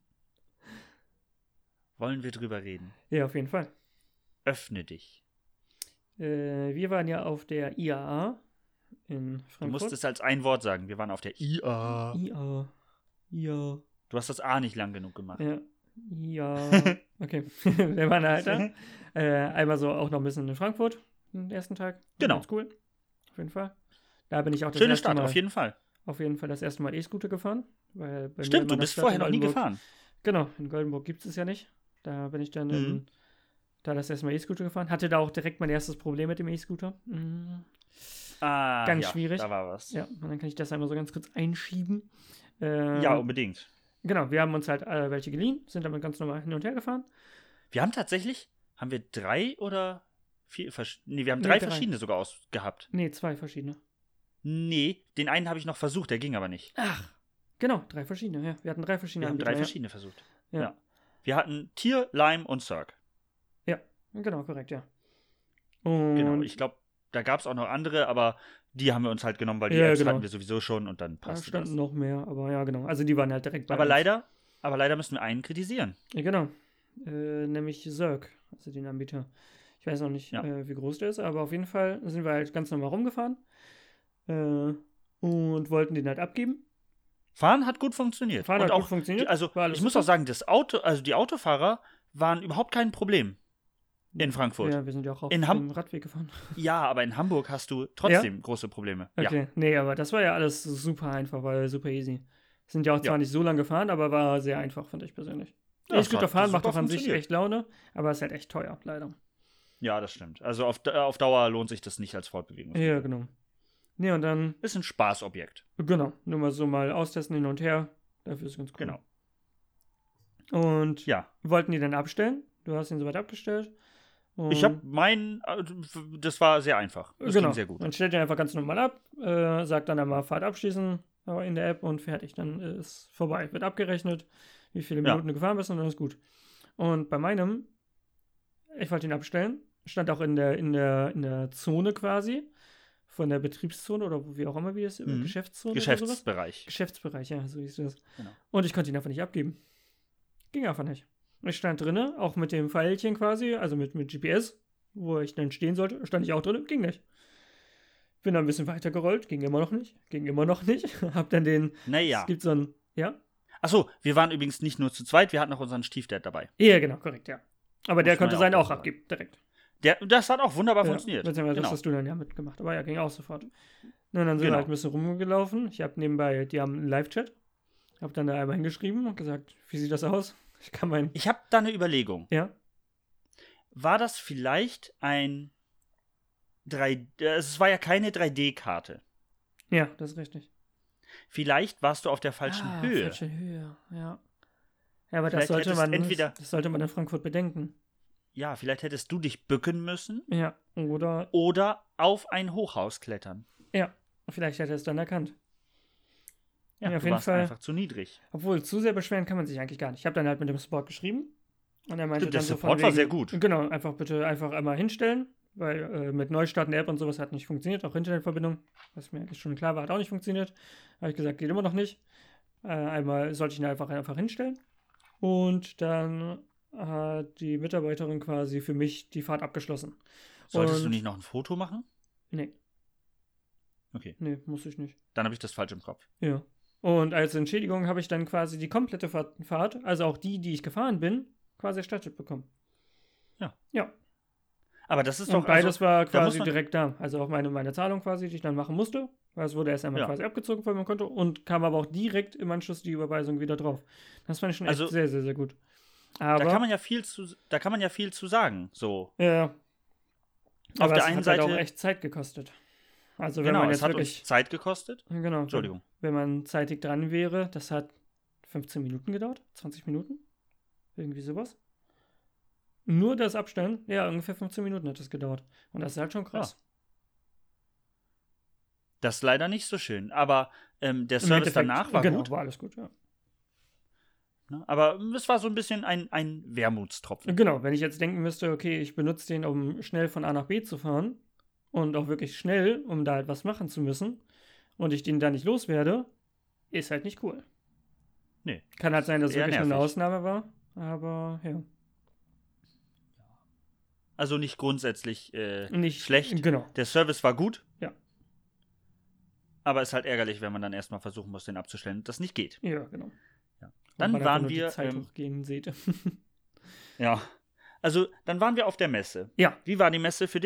Wollen wir drüber reden? Ja, auf jeden Fall. Öffne dich. Äh, wir waren ja auf der I A A in Du Frankfurt. musst es als ein Wort sagen. Wir waren auf der I A. I A A. Ja. Du hast das A nicht lang genug gemacht. Ja. Ja. Okay. Wir waren halt da. Äh, einmal so auch noch ein bisschen in Frankfurt. den ersten Tag. Genau. Ganz cool. Auf jeden Fall. Da bin ich auch das Schöne erste Stadt, Mal, auf jeden Fall. auf jeden Fall das erste Mal E-Scooter gefahren. Weil bei mir in Stimmt, du meiner bist Stadt vorher in noch nie Oldenburg- gefahren. Genau, in Goldenburg gibt es es ja nicht. Da bin ich dann in, Mhm. da das erste Mal E-Scooter gefahren. Hatte da auch direkt mein erstes Problem mit dem E-Scooter. Mhm. Ah, Ganz ja, schwierig. da war was. Ja, und dann kann ich das einmal so ganz kurz einschieben. Äh, Ja, unbedingt. Genau, wir haben uns halt äh, welche geliehen, sind damit ganz normal hin und her gefahren. Wir haben tatsächlich, haben wir drei oder vier, vers- nee, wir haben Nee, drei, drei. verschiedene sogar aus gehabt. Nee, zwei verschiedene. Nee, den einen habe ich noch versucht, der ging aber nicht. Ach, genau, drei verschiedene, ja. Wir hatten drei verschiedene Wir haben Anbieter, drei ja. verschiedene versucht. Ja. Ja. Wir hatten Tier, Lime und Cirque. Genau, korrekt, ja. Und Genau, ich glaube, da gab es auch noch andere, aber die haben wir uns halt genommen, weil die Ja, Apps genau. hatten wir sowieso schon und dann da passte standen das. noch mehr, aber ja, genau. Also die waren halt direkt bei Aber uns. leider, aber leider müssen wir einen kritisieren. Ja, genau. Äh, nämlich Zirk, also den Anbieter. Ich weiß noch nicht, Ja. äh, wie groß der ist, aber auf jeden Fall sind wir halt ganz normal rumgefahren äh, und wollten den halt abgeben. Fahren hat gut funktioniert. Fahren und hat auch, gut funktioniert. Die, also war alles ich muss super. auch sagen, das Auto, also die Autofahrer waren überhaupt kein Problem in Frankfurt. Ja, Ja, wir sind ja auch auf In dem Ham- Radweg gefahren. aber in Hamburg hast du trotzdem große Probleme. Ja. Okay, nee, aber das war ja alles super einfach, war super easy. Sind ja auch zwar Ja. nicht so lang gefahren, aber war sehr einfach, fand ich persönlich. Ja, es E-Scooter hat fahren macht super auch an sich funktioniert. echt Laune, aber ist halt echt teuer, leider. Ja, das stimmt. Also auf, Da- auf Dauer lohnt sich das nicht als Fortbewegung. Ja, genau. Nee, und dann, Ist ein Spaßobjekt. genau, nur mal so mal austesten hin und her. Dafür ist ganz cool. Genau. Und Ja. wir wollten die dann abstellen. Du hast ihn soweit abgestellt. Und Ich habe meinen, äh, das war sehr einfach. Das genau. ging sehr gut. Man stellt den einfach ganz normal ab, äh, sagt dann einmal Fahrt abschließen äh, in der App und fertig. Dann ist vorbei. Wird abgerechnet, wie viele Ja. Minuten du gefahren bist und dann ist gut. Und bei meinem, ich wollte ihn abstellen, stand auch in der, in der, in der Zone quasi, von der Betriebszone oder wie auch immer, wie es Mhm. Geschäftszone oder sowas. Geschäftsbereich. Geschäftsbereich, ja, so hieß das. Genau. Und ich konnte ihn einfach nicht abgeben. Ging einfach nicht. Ich stand drinne, auch mit dem Pfeilchen quasi, also mit, mit G P S, wo ich dann stehen sollte, stand ich auch drin, ging nicht. Bin dann ein bisschen weiter gerollt, ging immer noch nicht, ging immer noch nicht. Hab dann den, Naja. es gibt so ein, ja? Achso, wir waren übrigens nicht nur zu zweit, wir hatten auch unseren Stiefdad dabei. Ja, genau, korrekt, ja. Aber der Muss man konnte ja seinen auch auch dazu sagen. abgeben, direkt. Der, das hat auch wunderbar Ja, funktioniert. beziehungsweise das Genau. hast du dann ja mitgemacht, aber ja, ging auch sofort. Na, dann sind Genau. wir halt ein bisschen rumgelaufen. Ich habe nebenbei, die haben einen Live-Chat, hab dann da einmal hingeschrieben und gesagt, wie sieht das aus? Ich kann mein, Ich habe da eine Überlegung. ja, War das vielleicht ein drei D, es war ja keine drei D-Karte. ja, das ist richtig. Vielleicht warst du auf der falschen ah, Höhe. Falsche Höhe, ja. Ja, aber das Vielleicht sollte hättest man entweder- das sollte man in Frankfurt bedenken. Ja, vielleicht hättest du dich bücken müssen Ja, oder oder auf ein Hochhaus klettern. ja, vielleicht hätte er es dann erkannt. Ja, Ja, auf du jeden warst Fall. einfach zu niedrig. Obwohl, zu sehr beschweren kann man sich eigentlich gar nicht. Ich habe dann halt mit dem Support geschrieben und er meinte Stimmt, der dann so von Support war wegen- sehr gut. Genau, einfach bitte einfach einmal hinstellen, weil äh, mit Neustarten der App und sowas hat nicht funktioniert, auch Internetverbindung, was mir eigentlich schon klar war, hat auch nicht funktioniert. Habe ich gesagt, geht immer noch nicht. Äh, einmal sollte ich ihn einfach einfach hinstellen und dann hat die Mitarbeiterin quasi für mich die Fahrt abgeschlossen. Solltest und- du nicht noch ein Foto machen? Nee, Okay, nee, muss ich nicht. dann habe ich das falsch im Kopf. Ja. Und als Entschädigung habe ich dann quasi die komplette Fahrt, Fahrt, also auch die, die ich gefahren bin, quasi erstattet bekommen. Ja. Ja. Aber das ist Und doch beides also, war da muss quasi man- direkt da. Also auch meine, meine Zahlung quasi, die ich dann machen musste. Weil es wurde erst einmal Ja. quasi abgezogen von meinem Konto und kam aber auch direkt im Anschluss die Überweisung wieder drauf. Das fand ich schon echt Also, sehr, sehr, sehr gut. Aber, da kann man ja viel zu, da kann man ja viel zu sagen. So. ja. Aber der es einen hat halt auch Seite- echt Zeit gekostet. Also wenn Genau, man es jetzt hat wirklich, uns Zeit gekostet. genau, Entschuldigung. wenn man zeitig dran wäre, das hat fünfzehn Minuten gedauert, zwanzig Minuten, irgendwie sowas. Nur das Abstellen, ja, ungefähr fünfzehn Minuten hat das gedauert. Und das ist halt schon krass. Das ist leider nicht so schön. Aber ähm, der Im Service Endeffekt- danach war genau, gut. war alles gut, ja. Ne? Aber es war so ein bisschen ein, ein Wermutstropfen. Genau, wenn ich jetzt denken müsste, okay, ich benutze den, um schnell von A nach B zu fahren und auch wirklich schnell, um da etwas machen zu müssen und ich den da nicht loswerde, ist halt nicht cool. Nee. Kann halt sein, dass es Eher wirklich nur eine nervig. Ausnahme war, aber ja. Also nicht grundsätzlich äh, Nicht schlecht. Genau. Der Service war gut. Ja. Aber ist halt ärgerlich, wenn man dann erstmal versuchen muss, den abzustellen und das nicht geht. Ja, genau. Ja. Und Dann man einfach waren nur wir, die Zeit ähm, hochgehen seht. Ja. Also, dann waren wir auf der Messe. Ja. Wie war die Messe für dich?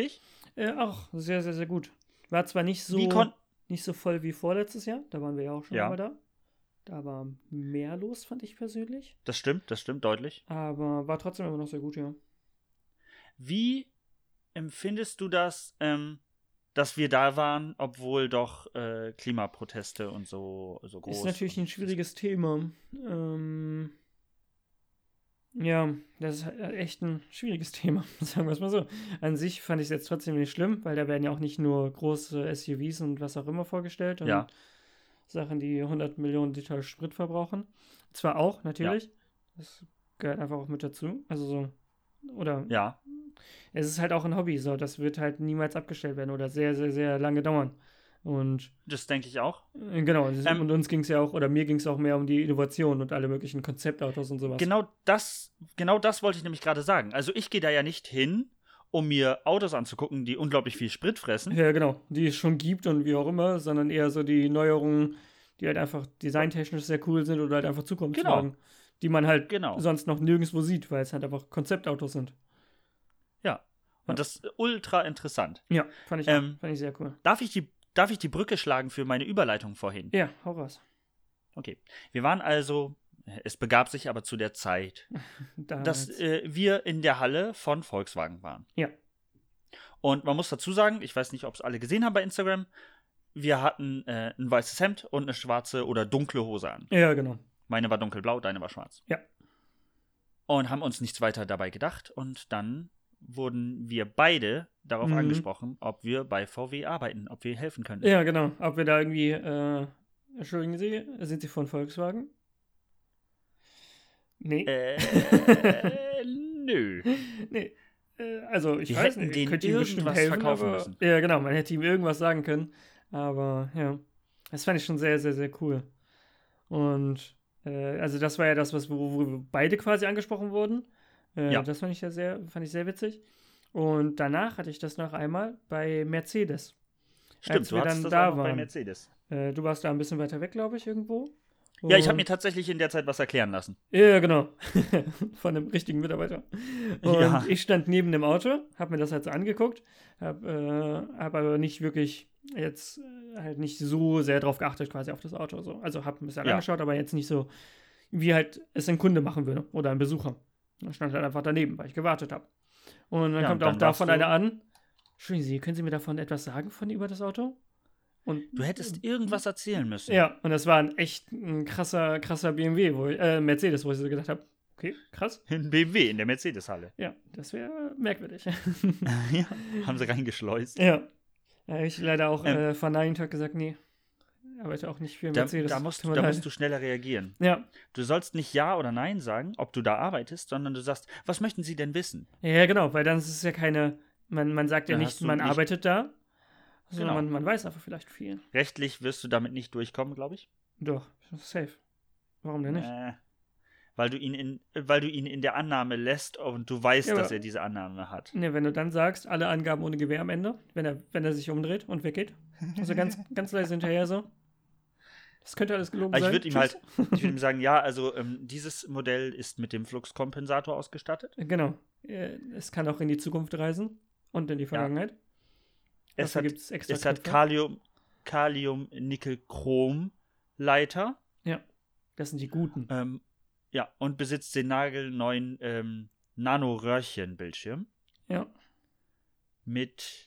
Äh, auch sehr, sehr, sehr gut. War zwar nicht so, Wie kon- nicht so voll wie vorletztes Jahr, da waren wir ja auch schon Ja. mal da. Da war mehr los, fand ich persönlich. Das stimmt, das stimmt deutlich. Aber war trotzdem immer noch sehr gut, ja. Wie empfindest du das, ähm, dass wir da waren, obwohl doch äh, Klimaproteste und so, so groß Ist natürlich ein und- schwieriges Thema. Ähm, ja, das ist halt echt ein schwieriges Thema, sagen wir es mal so. An sich fand ich es jetzt trotzdem nicht schlimm, weil da werden ja auch nicht nur große S U Vs und was auch immer vorgestellt und Ja. Sachen, die hundert Millionen Liter Sprit verbrauchen. Zwar auch, natürlich. Das gehört einfach auch mit dazu. Also so, oder Ja, es ist halt auch ein Hobby, so, das wird halt niemals abgestellt werden oder sehr, sehr, sehr lange dauern. Und das denke ich auch. äh, genau, es- Ähm, und uns ging es ja auch, oder mir ging es auch mehr um die Innovation und alle möglichen Konzeptautos und sowas. Genau das, genau das wollte ich nämlich gerade sagen. Also ich gehe da ja nicht hin, um mir Autos anzugucken, die unglaublich viel Sprit fressen. Ja, genau, die es schon gibt und wie auch immer, sondern eher so die Neuerungen, die halt einfach designtechnisch sehr cool sind oder halt einfach Zukunftswagen, die man halt Genau. sonst noch nirgendwo sieht, weil es halt einfach Konzeptautos sind. Ja. Und das ist ultra interessant. Ja, fand ich, Ähm, fand ich sehr cool. Darf ich die, darf ich die Brücke schlagen für meine Überleitung vorhin? Ja, hau raus. Okay. Wir waren also, es begab sich aber zu der Zeit, dass Damals. äh, wir in der Halle von Volkswagen waren. Ja. Und man muss dazu sagen, ich weiß nicht, ob es alle gesehen haben bei Instagram, wir hatten äh, ein weißes Hemd und eine schwarze oder dunkle Hose an. Ja, genau. Meine war dunkelblau, deine war schwarz. Ja. Und haben uns nichts weiter dabei gedacht. Und dann wurden wir beide darauf Mhm. angesprochen, ob wir bei V W arbeiten, ob wir helfen können. Ja, genau. Ob wir da irgendwie, äh, entschuldigen Sie, sind Sie von Volkswagen? Nee. Äh, nö. Nee. Äh, also, ich Wir weiß hätten nicht, denen ich könnte ihm bestimmt irgendwas helfen, verkaufen aber, müssen. Ja, genau, man hätte ihm irgendwas sagen können. Aber, ja. Das fand ich schon sehr, sehr, sehr cool. Und, äh, also das war ja das, was, wo, wo wir beide quasi angesprochen wurden. Äh, Ja. Das fand ich ja sehr, fand ich sehr witzig. Und danach hatte ich das noch einmal bei Mercedes. Stimmt, Als du wir hattest dann das da auch noch bei waren. Mercedes. Äh, du warst da ein bisschen weiter weg, glaube ich, irgendwo. Ja, ich habe mir Und- tatsächlich in der Zeit was erklären lassen. Ja, genau. Von einem richtigen Mitarbeiter. Und Ja. ich stand neben dem Auto, habe mir das halt so angeguckt, habe äh, hab aber nicht wirklich jetzt äh, halt nicht so sehr drauf geachtet quasi auf das Auto. So. Also habe ein bisschen Ja. angeschaut, aber jetzt nicht so, wie halt es ein Kunde machen würde oder ein Besucher. Da stand halt einfach daneben, weil ich gewartet habe. Und dann Ja, kommt und auch dann davon warst du- einer an. Entschuldigen Sie, können Sie mir davon etwas sagen von über das Auto? Und Du hättest irgendwas erzählen müssen. ja, und das war ein echt ein krasser, krasser B M W, wo ich, äh, Mercedes, wo ich so gedacht habe, okay, krass. In B M W, in der Mercedes-Halle. Ja, das wäre merkwürdig. Ja, haben sie reingeschleust. ja. Da habe ich leider auch Ähm. äh, verneint, habe gesagt, nee, arbeite auch nicht für Da, Mercedes. da, musst, Tut mir da leid. musst du schneller reagieren. Ja. Du sollst nicht Ja oder Nein sagen, ob du da arbeitest, sondern du sagst, was möchten sie denn wissen? ja, genau, weil dann ist es ja keine, man, man sagt ja Dann nicht, hast du man nicht- arbeitet da, sondern Genau. man, man weiß einfach vielleicht viel. Rechtlich wirst du damit nicht durchkommen, glaube ich. Doch, safe. Warum denn nicht? Äh, weil, du ihn in, weil du ihn in der Annahme lässt und du weißt, Ja, dass aber- er diese Annahme hat. Ne, wenn du dann sagst, alle Angaben ohne Gewehr am Ende, wenn er, wenn er sich umdreht und weggeht. Also ganz, ganz leise hinterher so. Das könnte alles gelogen Aber ich sein. würde ihm Tschüss. halt, ich würde ihm sagen, ja, also ähm, dieses Modell ist mit dem Fluxkompensator ausgestattet. Genau. Äh, Es kann auch in die Zukunft reisen und in die Vergangenheit. Es Dafür hat, gibt's extra es hat Knöpfe. Kalium, Kalium, Nickel, Chrom Leiter. Das sind die guten. Ähm, ja, und besitzt den nagelneuen ähm, Nanoröhrchen-Bildschirm Ja. mit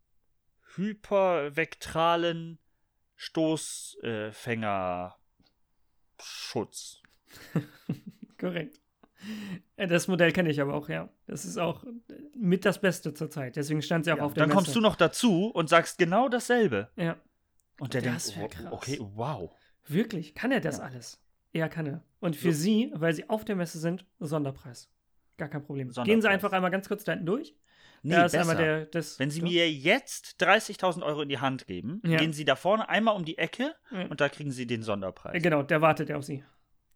hypervektralen Stoßfängerschutz. Korrekt. Äh, Das Modell kenne ich aber auch, ja. Das ist auch mit das Beste zurzeit. Deswegen stand sie auch Ja, auf der dann kommst du noch dazu und sagst genau dasselbe. Ja. Und der Das denkt, wär oh, krass. okay, wow. Wirklich? Kann er das Ja. alles? Ja, kann er. Und für So. Sie, weil Sie auf der Messe sind, Sonderpreis. Gar kein Problem. Gehen Sie Sonderpreis. einfach einmal ganz kurz da hinten durch. Nee, da ist besser. einmal der, das, Wenn Sie so. mir jetzt dreißigtausend Euro in die Hand geben, Ja. gehen Sie da vorne einmal um die Ecke Ja. und da kriegen Sie den Sonderpreis. Genau, der wartet ja auf Sie.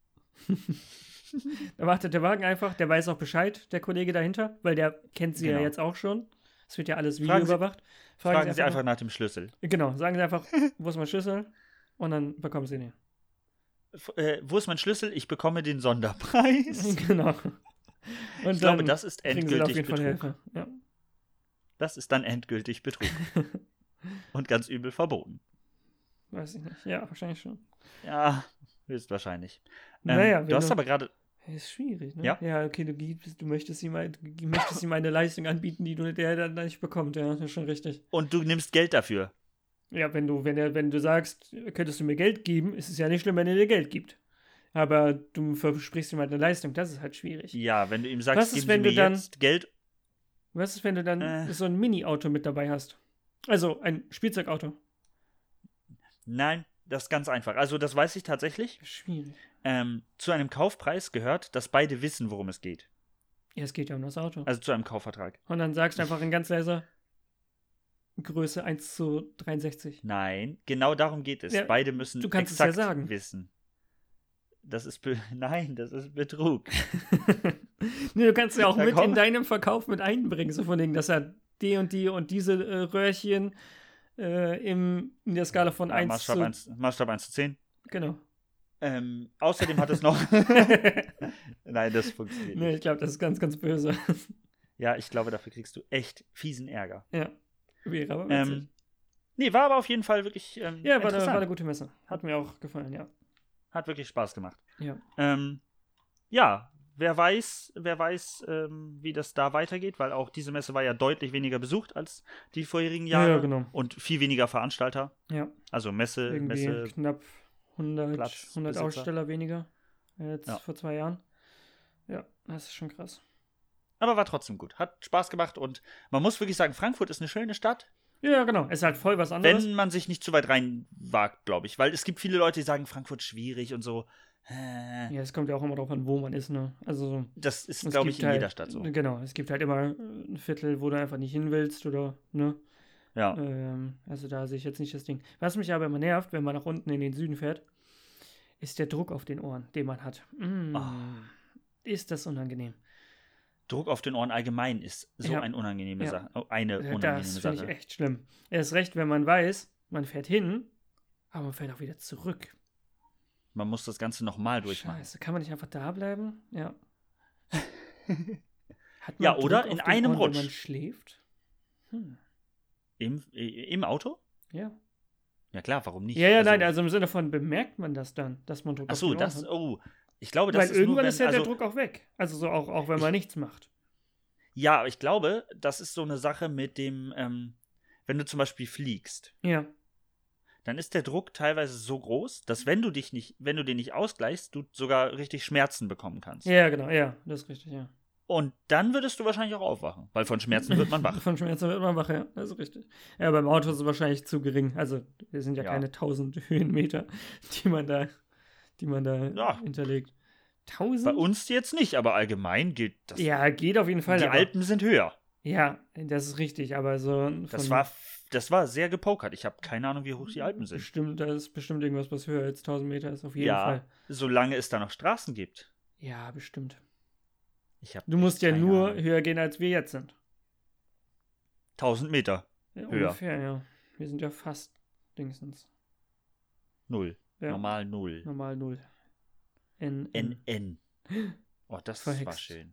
Da wartet der Wagen einfach, der weiß auch Bescheid, der Kollege dahinter, weil der kennt Sie ja Genau. jetzt auch schon. Es wird ja alles Fragen Sie- videoüberwacht. Fragen Sie einfach nach dem Schlüssel. Genau, sagen Sie einfach, wo ist mein Schlüssel? Und dann bekommen Sie den. F äh, wo ist mein Schlüssel? Ich bekomme den Sonderpreis. Genau. Und Ich glaube, dann das ist kriegen Sie da auf endgültig jeden Fall Betrug. Hilfe. Ja. Das ist dann endgültig Betrug. Und ganz übel verboten. Weiß ich nicht. Ja, wahrscheinlich schon. Ja, höchstwahrscheinlich. Ähm, Naja, du hast aber gerade. Ist schwierig, ne? Ja? Ja, okay, du, gibst, du möchtest ihm, ein- du möchtest ihm eine Leistung anbieten, die du der dann nicht bekommt. Ja, das ist schon richtig. Und du nimmst Geld dafür. Ja, wenn du, wenn er, wenn du sagst, könntest du mir Geld geben, ist es ja nicht schlimm, wenn er dir Geld gibt. Aber du versprichst ihm halt eine Leistung, das ist halt schwierig. Ja, wenn du ihm sagst, Was ist, geben wenn Sie mir du dann- jetzt Geld. Was ist, wenn du dann Äh. so ein Mini-Auto mit dabei hast? Also ein Spielzeugauto. Nein, das ist ganz einfach. Also, das weiß ich tatsächlich. Schwierig. Ähm, zu einem Kaufpreis gehört, dass beide wissen, worum es geht. Ja, es geht ja um das Auto. Also zu einem Kaufvertrag. Und dann sagst du einfach in ganz leiser Größe eins zu dreiundsechzig. Nein, genau darum geht es. Ja, Beide müssen du kannst es ja exakt sagen. wissen. Das ist Be Nein, das ist Betrug. Nee, du kannst ja auch Ja, mit komm. in deinem Verkauf mit einbringen, so von denen, dass er die und die und diese äh, Röhrchen äh, im, in der Skala von Ja, eins Maßstab, zu... eins, Maßstab eins zu zehn. Genau. Ähm, außerdem hat es noch. Nein, das funktioniert Nee, nicht. ich glaube, das ist ganz, ganz böse. Ja, ich glaube, dafür kriegst du echt fiesen Ärger. Ja, wäre aber witzig. Ähm, nee, war aber auf jeden Fall wirklich ähm, ja, war eine, interessant. war eine gute Messe. Hat mir auch gefallen, ja. Hat wirklich Spaß gemacht. Ja. Ähm, ja, wer weiß, wer weiß, ähm, wie das da weitergeht, weil auch diese Messe war ja deutlich weniger besucht als die vorherigen Jahre. Ja, genau. Und viel weniger Veranstalter. Ja, Also Messe, irgendwie Messe. knapp hundert, Platz- hundert Besitzer. Aussteller weniger als Ja. vor zwei Jahren. Ja, das ist schon krass. Aber war trotzdem gut. Hat Spaß gemacht und man muss wirklich sagen, Frankfurt ist eine schöne Stadt, Ja, genau. Es ist halt voll was anderes. wenn man sich nicht zu weit reinwagt, glaube ich. Weil es gibt viele Leute, die sagen, Frankfurt schwierig und so. Äh, Ja, es kommt ja auch immer drauf an, wo man ist, ne? Also, Das ist, es glaube ich, gibt in halt, jeder Stadt so. Genau, es gibt halt immer äh, ein Viertel, wo du einfach nicht hin willst oder, ne? Ja. Ähm, also da sehe ich jetzt nicht das Ding. Was mich aber immer nervt, wenn man nach unten in den Süden fährt, ist der Druck auf den Ohren, den man hat. Mm, Ah. Ist das unangenehm. Druck auf den Ohren allgemein ist so Ja. eine unangenehme Ja. Sache. Oh, eine unangenehme Das finde ich Sache. echt schlimm. Erst recht, wenn man weiß, man fährt hin, aber man fährt auch wieder zurück. Man muss das Ganze nochmal durchmachen. Scheiße, kann man nicht einfach da bleiben? Ja. Hat Ja, Druck oder auf in den einem Ohren, Rutsch. Wenn man schläft? Hm. Im, Im Auto? Ja. Ja klar, warum nicht? Ja, ja, nein, also im Sinne von bemerkt man das dann, dass man Druck auf Achso, den Ohren das, hat. oh. Ich glaube, das Weil ist irgendwann nur, wenn, ist ja also, der Druck auch weg. Also so auch, auch wenn Ich- man nichts macht. Ja, aber ich glaube, das ist so eine Sache mit dem, ähm, wenn du zum Beispiel fliegst, Ja. dann ist der Druck teilweise so groß, dass wenn du dich nicht, wenn du den nicht ausgleichst, du sogar richtig Schmerzen bekommen kannst. Ja, genau, ja, das ist richtig, ja. Und dann würdest du wahrscheinlich auch aufwachen, weil von Schmerzen wird man wach. Von Schmerzen wird man wach, ja, das ist richtig. Ja, beim Auto ist es wahrscheinlich zu gering. Also, wir sind ja, Ja. keine tausend Höhenmeter, die man da, die man da Ja. hinterlegt. Bei Tausend? uns jetzt nicht, aber allgemein gilt das. Ja, geht auf jeden Fall. Die aber, Alpen sind höher. Ja, das ist richtig, aber so. Von, Das war, das war sehr gepokert. Ich habe keine Ahnung, wie hoch die Alpen sind. Bestimmt, da ist bestimmt irgendwas, was höher als tausend Meter ist, auf jeden Ja, Fall. solange es da noch Straßen gibt. Ja, bestimmt. Ich hab Du musst ja keine nur Ahnung. höher gehen, als wir jetzt sind. tausend Meter. Ja, Höher. ungefähr, ja. Wir sind ja fast Dingsens. Null. Ja. Normal null. Normal null. N. N N. Oh, das war Verhext. schön.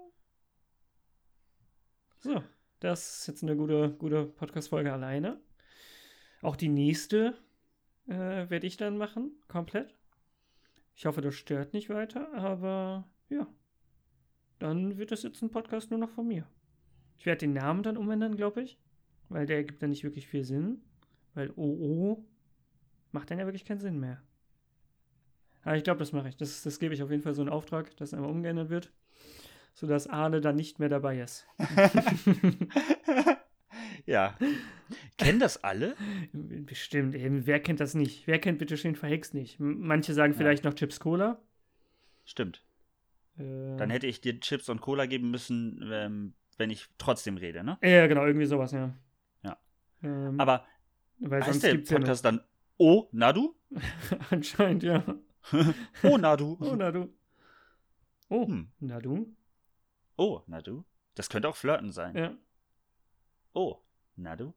So, das ist jetzt eine gute, gute Podcast-Folge alleine. Auch die nächste äh, werde ich dann machen, komplett. Ich hoffe, das stört nicht weiter, aber ja. Dann wird das jetzt ein Podcast nur noch von mir. Ich werde den Namen dann umändern, glaube ich. Weil der ergibt dann nicht wirklich viel Sinn. Weil O O macht dann ja wirklich keinen Sinn mehr. Aber ich glaube, das mache ich. Das, das gebe ich auf jeden Fall so einen Auftrag, dass einmal umgeändert wird. Sodass Arne dann nicht mehr dabei ist. Ja. Kennen das alle? Bestimmt, eben. Wer kennt das nicht? Wer kennt bitte schön Verhext nicht? M- Manche sagen Ja. vielleicht noch Chips Cola. Stimmt. Äh, Dann hätte ich dir Chips und Cola geben müssen, ähm, wenn ich trotzdem rede, ne? ja, genau, irgendwie sowas, ja. Ja. Ähm, Aber weil heißt sonst der gibt's ja Podcast dann O Nadu? noch, anscheinend, ja. O Nadu. Oh, na du. Oh, Hm. na du. Oh Nadu. Das könnte auch Flirten sein. Ja. Oh Nadu.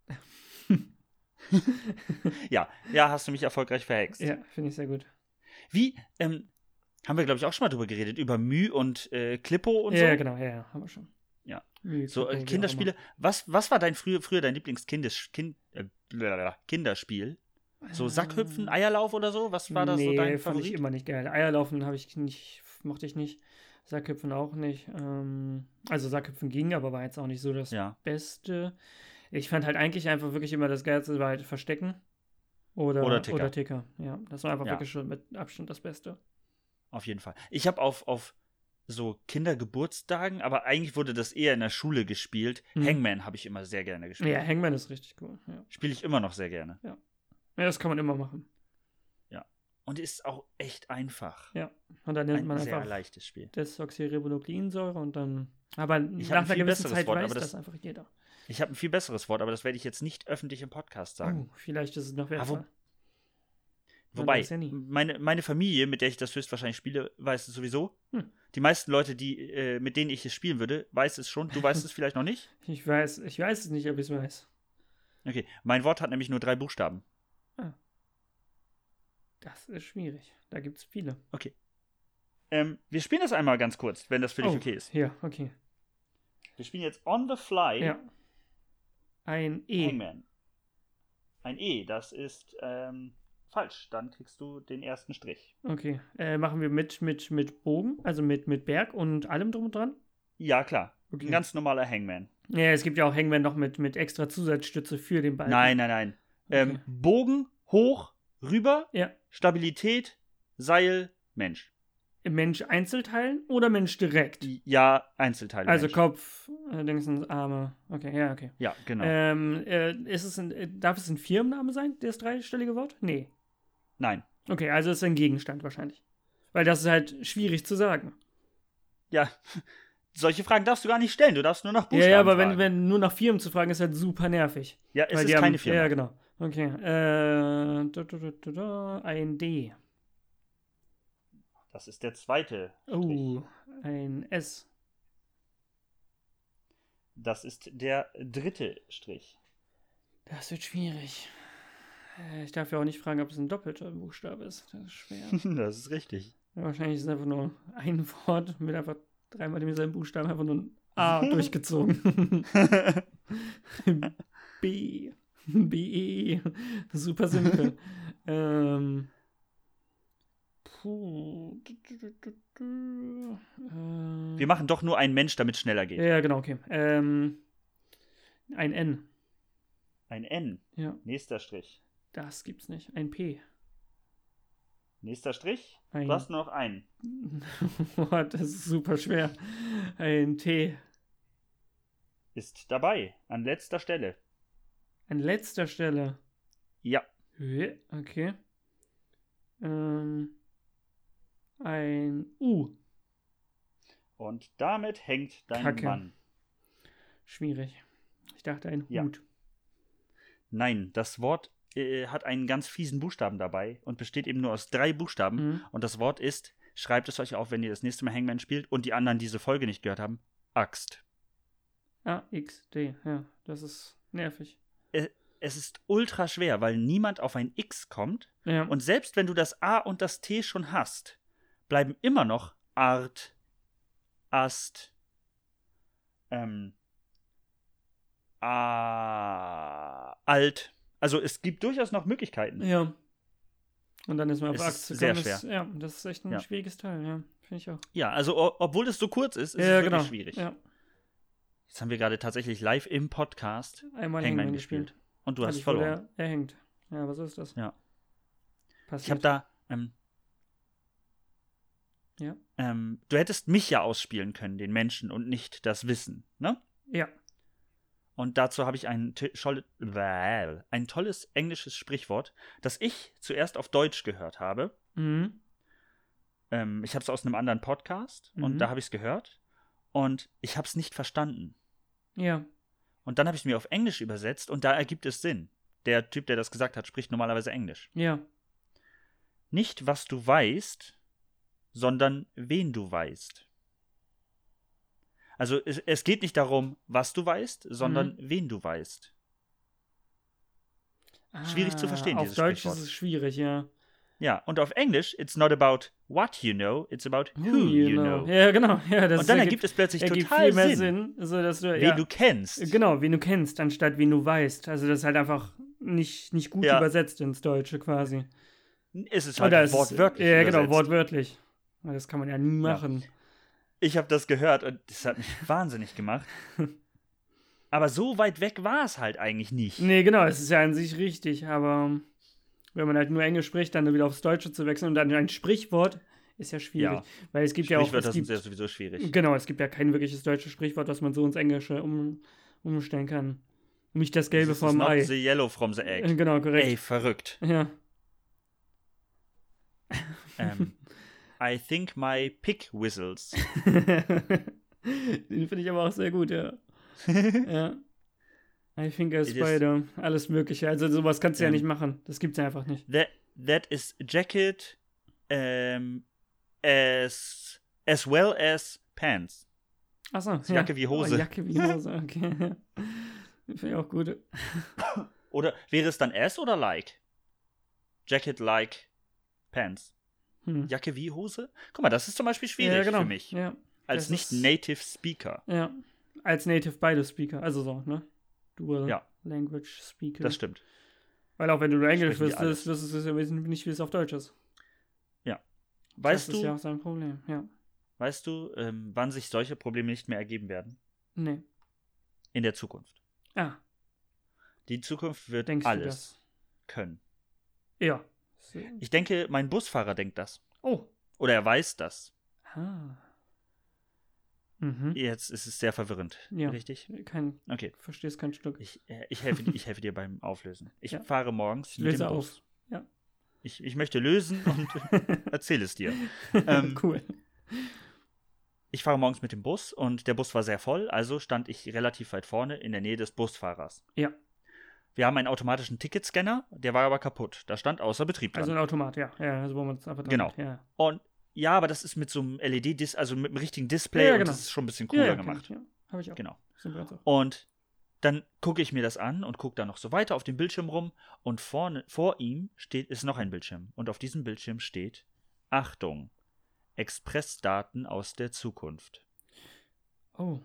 Ja, ja, hast du mich erfolgreich verhext. Ja, finde ich sehr gut. Wie, ähm, haben wir, glaube ich, auch schon mal drüber geredet, über Müh und äh, Klippo und Ja, so. genau, ja, ja, haben wir schon. Ja. Wie So, gucken, äh, wie auch Kinderspiele. Was, was war dein früher, früher dein Lieblings-Kindes- kind, äh, blablabla, Kinderspiel? So Sackhüpfen, Eierlauf oder so? Was war das so Nee, dein fand ich Favorit? immer nicht geil. Eierlaufen habe ich nicht, mochte ich nicht. Sackhüpfen auch nicht. Ähm, also Sackhüpfen ging, aber war jetzt auch nicht so das Ja. Beste. Ich fand halt eigentlich einfach wirklich immer das Geilste war halt Verstecken oder, Oder Ticker. oder Ticker. Ja, das war einfach Ja. wirklich schon mit Abstand das Beste. Auf jeden Fall. Ich habe auf, auf so Kindergeburtstagen, aber eigentlich wurde das eher in der Schule gespielt. Mhm. Hangman habe ich immer sehr gerne gespielt. Ja, Hangman ist richtig cool. Ja. Spiele ich immer noch sehr gerne. ja, das kann man immer machen. Und ist auch echt einfach. Ja, und dann nimmt Ein man sehr einfach leichtes Spiel. Desoxyribonukleinsäure und dann. Aber Ich nach hab ein einer viel gewissen besseres Zeit Wort, weiß aber das, das- einfach jeder. Ich habe ein viel besseres Wort, aber das werde ich jetzt nicht öffentlich im Podcast sagen. Oh, vielleicht ist es noch wo- wertvoll. Man Wobei, weiß ja nie. meine, meine Familie, mit der ich das höchstwahrscheinlich spiele, weiß es sowieso. Hm. Die meisten Leute, die, äh, mit denen ich es spielen würde, weiß es schon. Du weißt es vielleicht noch nicht. Ich weiß, ich weiß es nicht, ob ich es weiß. Okay, mein Wort hat nämlich nur drei Buchstaben. Das ist schwierig. Da gibt es viele. Ähm, wir spielen das einmal ganz kurz, wenn das für dich Oh, okay ist. Ja, okay. Wir spielen jetzt On the Fly Ja. Ein E. Hangman. Ein E, das ist ähm, falsch. Dann kriegst du den ersten Strich. Okay. Äh, machen wir mit, mit, mit Bogen, also mit, mit Berg und allem drum und dran? Ja, klar. Okay. Ein ganz normaler Hangman. Ja, es gibt ja auch Hangman noch mit, mit extra Zusatzstütze für den Ball. Nein, nein, nein. Ähm, Okay. Bogen, hoch, rüber, Ja. Stabilität, Seil, Mensch. Mensch Einzelteilen oder Mensch direkt? Ja, Einzelteile. Also Mensch. Kopf, äh, Dingsens, Arme. Okay, ja, okay. Ja, genau. Ähm, äh, ist es ein, äh, darf es ein Firmenname sein, das dreistellige Wort? Nee. Nein. Okay, also ist es ein Gegenstand wahrscheinlich. Weil das ist halt schwierig zu sagen. Ja, solche Fragen darfst du gar nicht stellen. Du darfst nur nach Ja, Buchstaben ja, aber wenn, fragen. wenn nur nach Firmen zu fragen, ist halt super nervig. Ja, es Weil ist die keine haben, Firma. Ja, genau. Okay. Äh, da, da, da, da, da, ein D. Das ist der zweite Strich. Oh, ein S. Das ist der dritte Strich. Das wird schwierig. Äh, Ich darf ja auch nicht fragen, ob es ein doppelter Buchstabe ist. Das ist schwer. Das ist richtig. Ja, wahrscheinlich ist es einfach nur ein Wort mit einfach dreimal demselben Buchstaben, einfach nur ein A durchgezogen. B. B E. Super simpel. ähm. Puh. Du, du, du, du, du. Äh, Wir machen doch nur einen Mensch, damit es schneller geht. Ja, genau, okay. Ähm. Ein N. Ein N. Ja, Nächster Strich. das gibt's nicht. Ein P. Nächster Strich. Ein Du hast nur noch einen. Boah, das ist super schwer. Ein T. Ist dabei. An letzter Stelle. An letzter Stelle. Ja. Hä? Okay. Ähm, ein U. Und damit hängt dein Kacke. Mann. Schwierig. Ich dachte ein Ja. Hut. Nein, das Wort äh, hat einen ganz fiesen Buchstaben dabei und besteht eben nur aus drei Buchstaben. Mhm. Und das Wort ist, schreibt es euch auf, wenn ihr das nächste Mal Hangman spielt und die anderen diese Folge nicht gehört haben, Axt. A, X, D. Ja, das ist nervig. Es ist ultra schwer, weil niemand auf ein X kommt. Ja, Und selbst wenn du das A und das T schon hast, bleiben immer noch Art, Ast, ähm, A, Alt. Also es gibt durchaus noch Möglichkeiten. ja. Und dann ist man auf Es Axt ist zu sehr kommen. schwer. Das, ja, das ist echt ein Ja. schwieriges Teil, ja. Finde ich auch. Ja, also o- obwohl es so kurz ist, ist ja, es wirklich genau. schwierig. Ja. Jetzt haben wir gerade tatsächlich live im Podcast Einmal Hangman Hangman gespielt. gespielt. und du Weil hast ich wurde verloren. Er, er hängt. Ja, was ist das? Ja. Passiert. Ich habe da, ähm, Ja. ähm, du hättest mich ja ausspielen können, den Menschen, und nicht das Wissen, ne? Ja. Und dazu habe ich ein, t- scholle- bäh, ein tolles englisches Sprichwort, das ich zuerst auf Deutsch gehört habe. Mhm. Ähm, ich habe es aus einem anderen Podcast und Mhm. da habe ich es gehört und ich habe es nicht verstanden. Ja. Und dann habe ich es mir auf Englisch übersetzt und da ergibt es Sinn. Der Typ, der das gesagt hat, spricht normalerweise Englisch. Ja. Nicht, was du weißt, sondern wen du weißt. Also es, es geht nicht darum, was du weißt, sondern Mhm. wen du weißt. Schwierig zu verstehen, Auf dieses Deutsch Sprichwort. ist es schwierig, ja. Ja, und auf Englisch, it's not about what you know, it's about who you know. Ja, genau. Ja, das Und dann ergibt, ergibt es plötzlich ergibt total viel mehr Sinn, Sinn, so dass du, wen ja, du kennst. Genau, wen du kennst, anstatt wen du weißt. Also das ist halt einfach nicht, nicht gut Ja. übersetzt ins Deutsche quasi. Es ist halt Oder es wortwörtlich ist, ja, genau, übersetzt. wortwörtlich. Weil das kann man ja nie Ja. machen. Ich habe das gehört und das hat mich wahnsinnig gemacht. Aber so weit weg war es halt eigentlich nicht. Nee, genau, es ist ja an sich richtig, aber wenn man halt nur Englisch spricht, dann wieder aufs Deutsche zu wechseln und dann ein Sprichwort ist ja schwierig. Ja. Weil es gibt ja auch, Sprichwörter es sind gibt, ja sowieso schwierig. genau, es gibt ja kein wirkliches deutsches Sprichwort, was man so ins Englische um, umstellen kann. Nicht das Gelbe This is vom not Ei. the yellow from the egg. Äh, Genau, korrekt. Ey, verrückt. Ja. ähm, I think my pig whistles. Den finde ich aber auch sehr gut, ja. Ja. I think a It is- spider. Alles Mögliche. Also sowas kannst du ja Ähm. nicht machen. Das gibt's ja einfach nicht. That, that is jacket um, as, as well as pants. Achso, Ist Jacke wie Hose. Oh, Jacke wie Hose, okay. Finde ich auch gut. Oder wäre es dann as oder like? Jacket like pants. Hm. Jacke wie Hose? Guck mal, das ist zum Beispiel schwierig ja, genau. für mich. Ja, Als das nicht ist- Native Speaker. ja. Als Native beide Speaker. Also so, ne? Dual Ja. Language Speaker. Das stimmt. Weil auch wenn du nur Englisch Sprechen die wüsstest, wüsstest du es ja nicht, wie es auf Deutsch ist. Weißt das ist du, ja auch sein Problem, ja. weißt du, ähm, wann sich solche Probleme nicht mehr ergeben werden? Nee. In der Zukunft. Ah, Die Zukunft wird Denkst du alles können. ja. So. Ich denke, mein Busfahrer denkt das. Oh. Oder er weiß das. Ah. Mhm. Jetzt ist es sehr verwirrend. Ja. Richtig? Kein, Okay. verstehst kein Stück. Ich, äh, ich, helfe, ich helfe dir beim Auflösen. Ich Ja. fahre morgens Ich mit löse dem Bus. auf. Ja. Ich, ich möchte lösen und erzähle es dir. Ähm, Cool. Ich fahre morgens mit dem Bus und der Bus war sehr voll, also stand ich relativ weit vorne in der Nähe des Busfahrers. Ja. Wir haben einen automatischen Ticketscanner, der war aber kaputt. Da stand außer Betrieb dran. Also ein Automat, ja. Ja, also wo man es einfach dran Genau. hat. Ja. Und ja, aber das ist mit so einem L E D-Dis, also mit einem richtigen Display Ja, ja, und genau. das ist schon ein bisschen Ja, cooler ja, kenn gemacht. Ich, ja. Habe ich auch. Genau. Sind wir jetzt auch. Und dann gucke ich mir das an und gucke da noch so weiter auf dem Bildschirm rum und vorne, vor ihm steht, ist noch ein Bildschirm. Und auf diesem Bildschirm steht, Achtung, Expressdaten aus der Zukunft. Oh.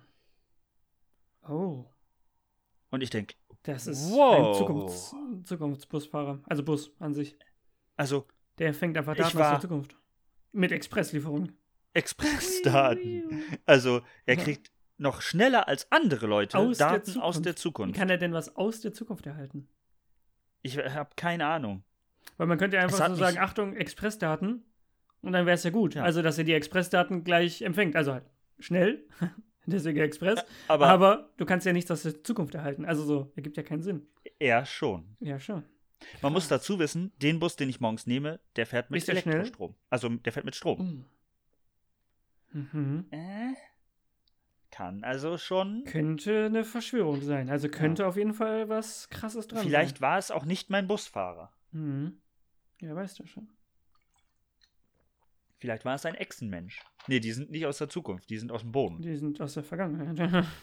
Oh. Und ich denke, Das ist Wow. ein Zukunfts Zukunftsbusfahrer. Also Bus an sich. also Der fängt einfach Ich Daten aus war- der Zukunft. Mit Expresslieferung. Expressdaten. Also er Ja. kriegt noch schneller als andere Leute Aus der Daten Zukunft. aus der Wie Zukunft. kann er denn was aus der Zukunft erhalten? Ich habe keine Ahnung. Weil man könnte ja einfach Es hat so sagen, mich- Achtung, Expressdaten. Und dann wäre es ja gut. Ja. Also, dass er die Expressdaten gleich empfängt. Also halt schnell. Deswegen Express. Aber, Aber du kannst ja nichts aus der Zukunft erhalten. Also so, ergibt ja keinen Sinn. er schon. Ja, schon. Man muss dazu wissen, den Bus, den ich morgens nehme, der fährt mit Ist der schnell? Elektrostrom. Also der fährt mit Strom. Oh. Mhm. Äh, kann also schon. Könnte eine Verschwörung sein. Also könnte auf jeden Fall was Krasses dran Vielleicht war es auch nicht mein Busfahrer. sein. Mhm. Ja, weißt du schon. Vielleicht war es ein Echsenmensch. Nee, die sind nicht aus der Zukunft, die sind aus dem Boden. Die sind aus der Vergangenheit.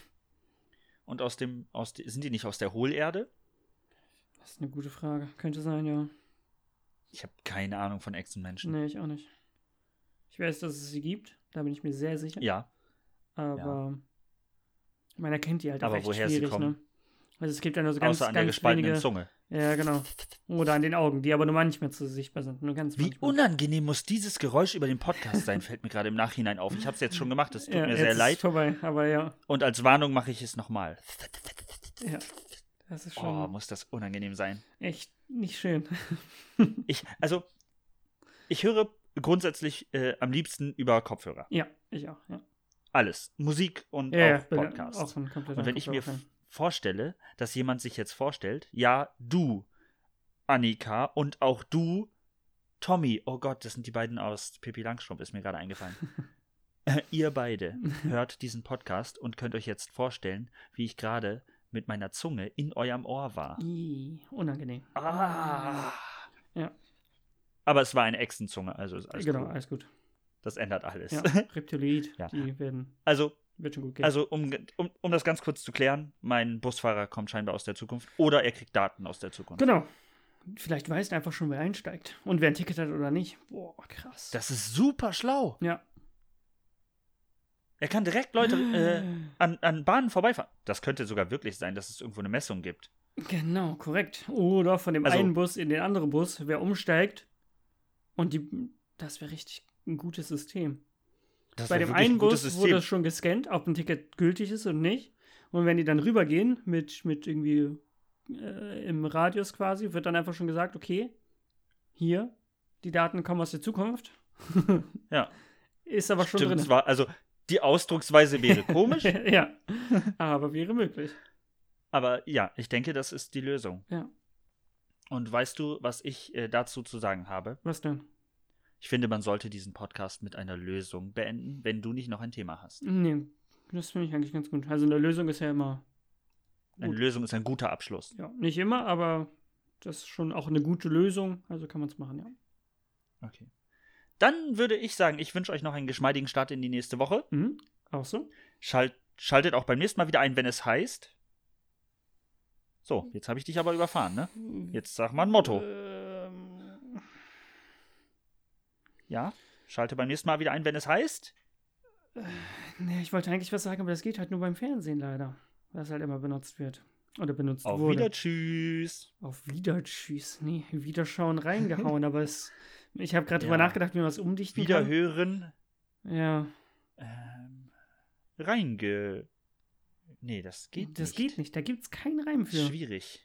Und aus dem, aus de, sind die nicht aus der Hohlerde? Das ist eine gute Frage. Könnte sein, ja. Ich habe keine Ahnung von Echsenmenschen. Nee, ich auch nicht. Ich weiß, dass es sie gibt. Da bin ich mir sehr sicher. Ja, Aber man erkennt die halt auch Aber echt woher sie schwierig, kommen? ne? Also es gibt ja nur so ganz, außer an der ganz gespaltenen wenige. Zunge. Ja, genau. Oder an den Augen, die aber nur manchmal zu sichtbar sind. Nur ganz Wie manchmal. unangenehm muss dieses Geräusch über den Podcast sein, fällt mir gerade im Nachhinein auf. Ich habe es jetzt schon gemacht, es tut ja, mir jetzt sehr ist leid. Es vorbei, aber ja. Und als Warnung mache ich es nochmal. Ja. Das ist schon Oh, muss das unangenehm sein. echt nicht schön. Ich, also, ich höre grundsätzlich äh, am liebsten über Kopfhörer. Ja, ich auch, ja. Alles. Musik und Ja, ja, auch bin Podcast. auch ein kompletter Und wenn ich mir Kopfhörer-Fan. f- vorstelle, dass jemand sich jetzt vorstellt, ja, du, Annika, und auch du, Tommy, oh Gott, das sind die beiden aus Pippi Langstrumpf, ist mir gerade eingefallen. äh, ihr beide hört diesen Podcast und könnt euch jetzt vorstellen, wie ich gerade mit meiner Zunge in eurem Ohr war. Ih, unangenehm. Ah. Ja. Aber es war eine Echsenzunge, also ist alles genau, cool. alles gut. Das ändert alles. Ja, Reptiloid, Ja. die werden, Also, wird schon gut gehen. also um, um, um das ganz kurz zu klären, mein Busfahrer kommt scheinbar aus der Zukunft oder er kriegt Daten aus der Zukunft. Genau. Vielleicht weiß er einfach schon, wer einsteigt. Und wer ein Ticket hat oder nicht. Boah, krass. Das ist super schlau. Ja. Er kann direkt Leute äh, an, an Bahnen vorbeifahren. Das könnte sogar wirklich sein, dass es irgendwo eine Messung gibt. Genau, korrekt. Oder von dem Also- einen Bus in den anderen Bus, wer umsteigt. Und die, das wäre richtig ein gutes System. Das Bei wär dem wirklich ein einen gutes Bus System. wurde das schon gescannt, ob ein Ticket gültig ist und nicht. Und wenn die dann rübergehen, mit, mit irgendwie äh, im Radius quasi, wird dann einfach schon gesagt, okay, hier, die Daten kommen aus der Zukunft. Ja. Ist aber schon Stimmt drin. zwar, also die Ausdrucksweise wäre komisch, Ja, aber wäre möglich. aber ja, ich denke, das ist die Lösung. Ja. Und weißt du, was ich äh, dazu zu sagen habe? Was denn? Ich finde, man sollte diesen Podcast mit einer Lösung beenden, wenn du nicht noch ein Thema hast. Nee, das finde ich eigentlich ganz gut. Also eine Lösung ist ja immer, Eine Gut. Lösung ist ein guter Abschluss. ja, nicht immer, aber das ist schon auch eine gute Lösung. Also kann man es machen, ja. Okay. Dann würde ich sagen, ich wünsche euch noch einen geschmeidigen Start in die nächste Woche. Mhm. Auch so? Schalt, schaltet auch beim nächsten Mal wieder ein, wenn es heißt. So, jetzt habe ich dich aber überfahren, ne? Jetzt sag mal ein Motto. Ähm, Ja? Schalte beim nächsten Mal wieder ein, wenn es heißt. nee, ich wollte eigentlich was sagen, aber das geht halt nur beim Fernsehen leider. Was halt immer benutzt wird. Oder benutzt Auf wurde. wieder, tschüss. Auf wieder, tschüss. Nee, Wiederschauen reingehauen, aber es. Ich habe gerade Ja. drüber nachgedacht, wie man es umdichten Wieder kann. hören. Ja, Ähm, reinge. Nee, das geht das nicht. geht nicht. Da gibt es keinen Reim für. Schwierig.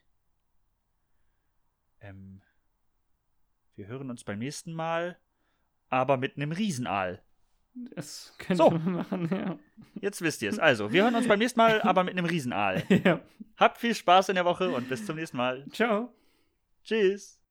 Ähm, wir hören uns beim nächsten Mal, aber mit einem Riesenaal. Das könnte So. man machen, ja. Jetzt wisst ihr es. Also, wir hören uns beim nächsten Mal, aber mit einem Riesenaal. Ja. Habt viel Spaß in der Woche und bis zum nächsten Mal. Ciao. Tschüss.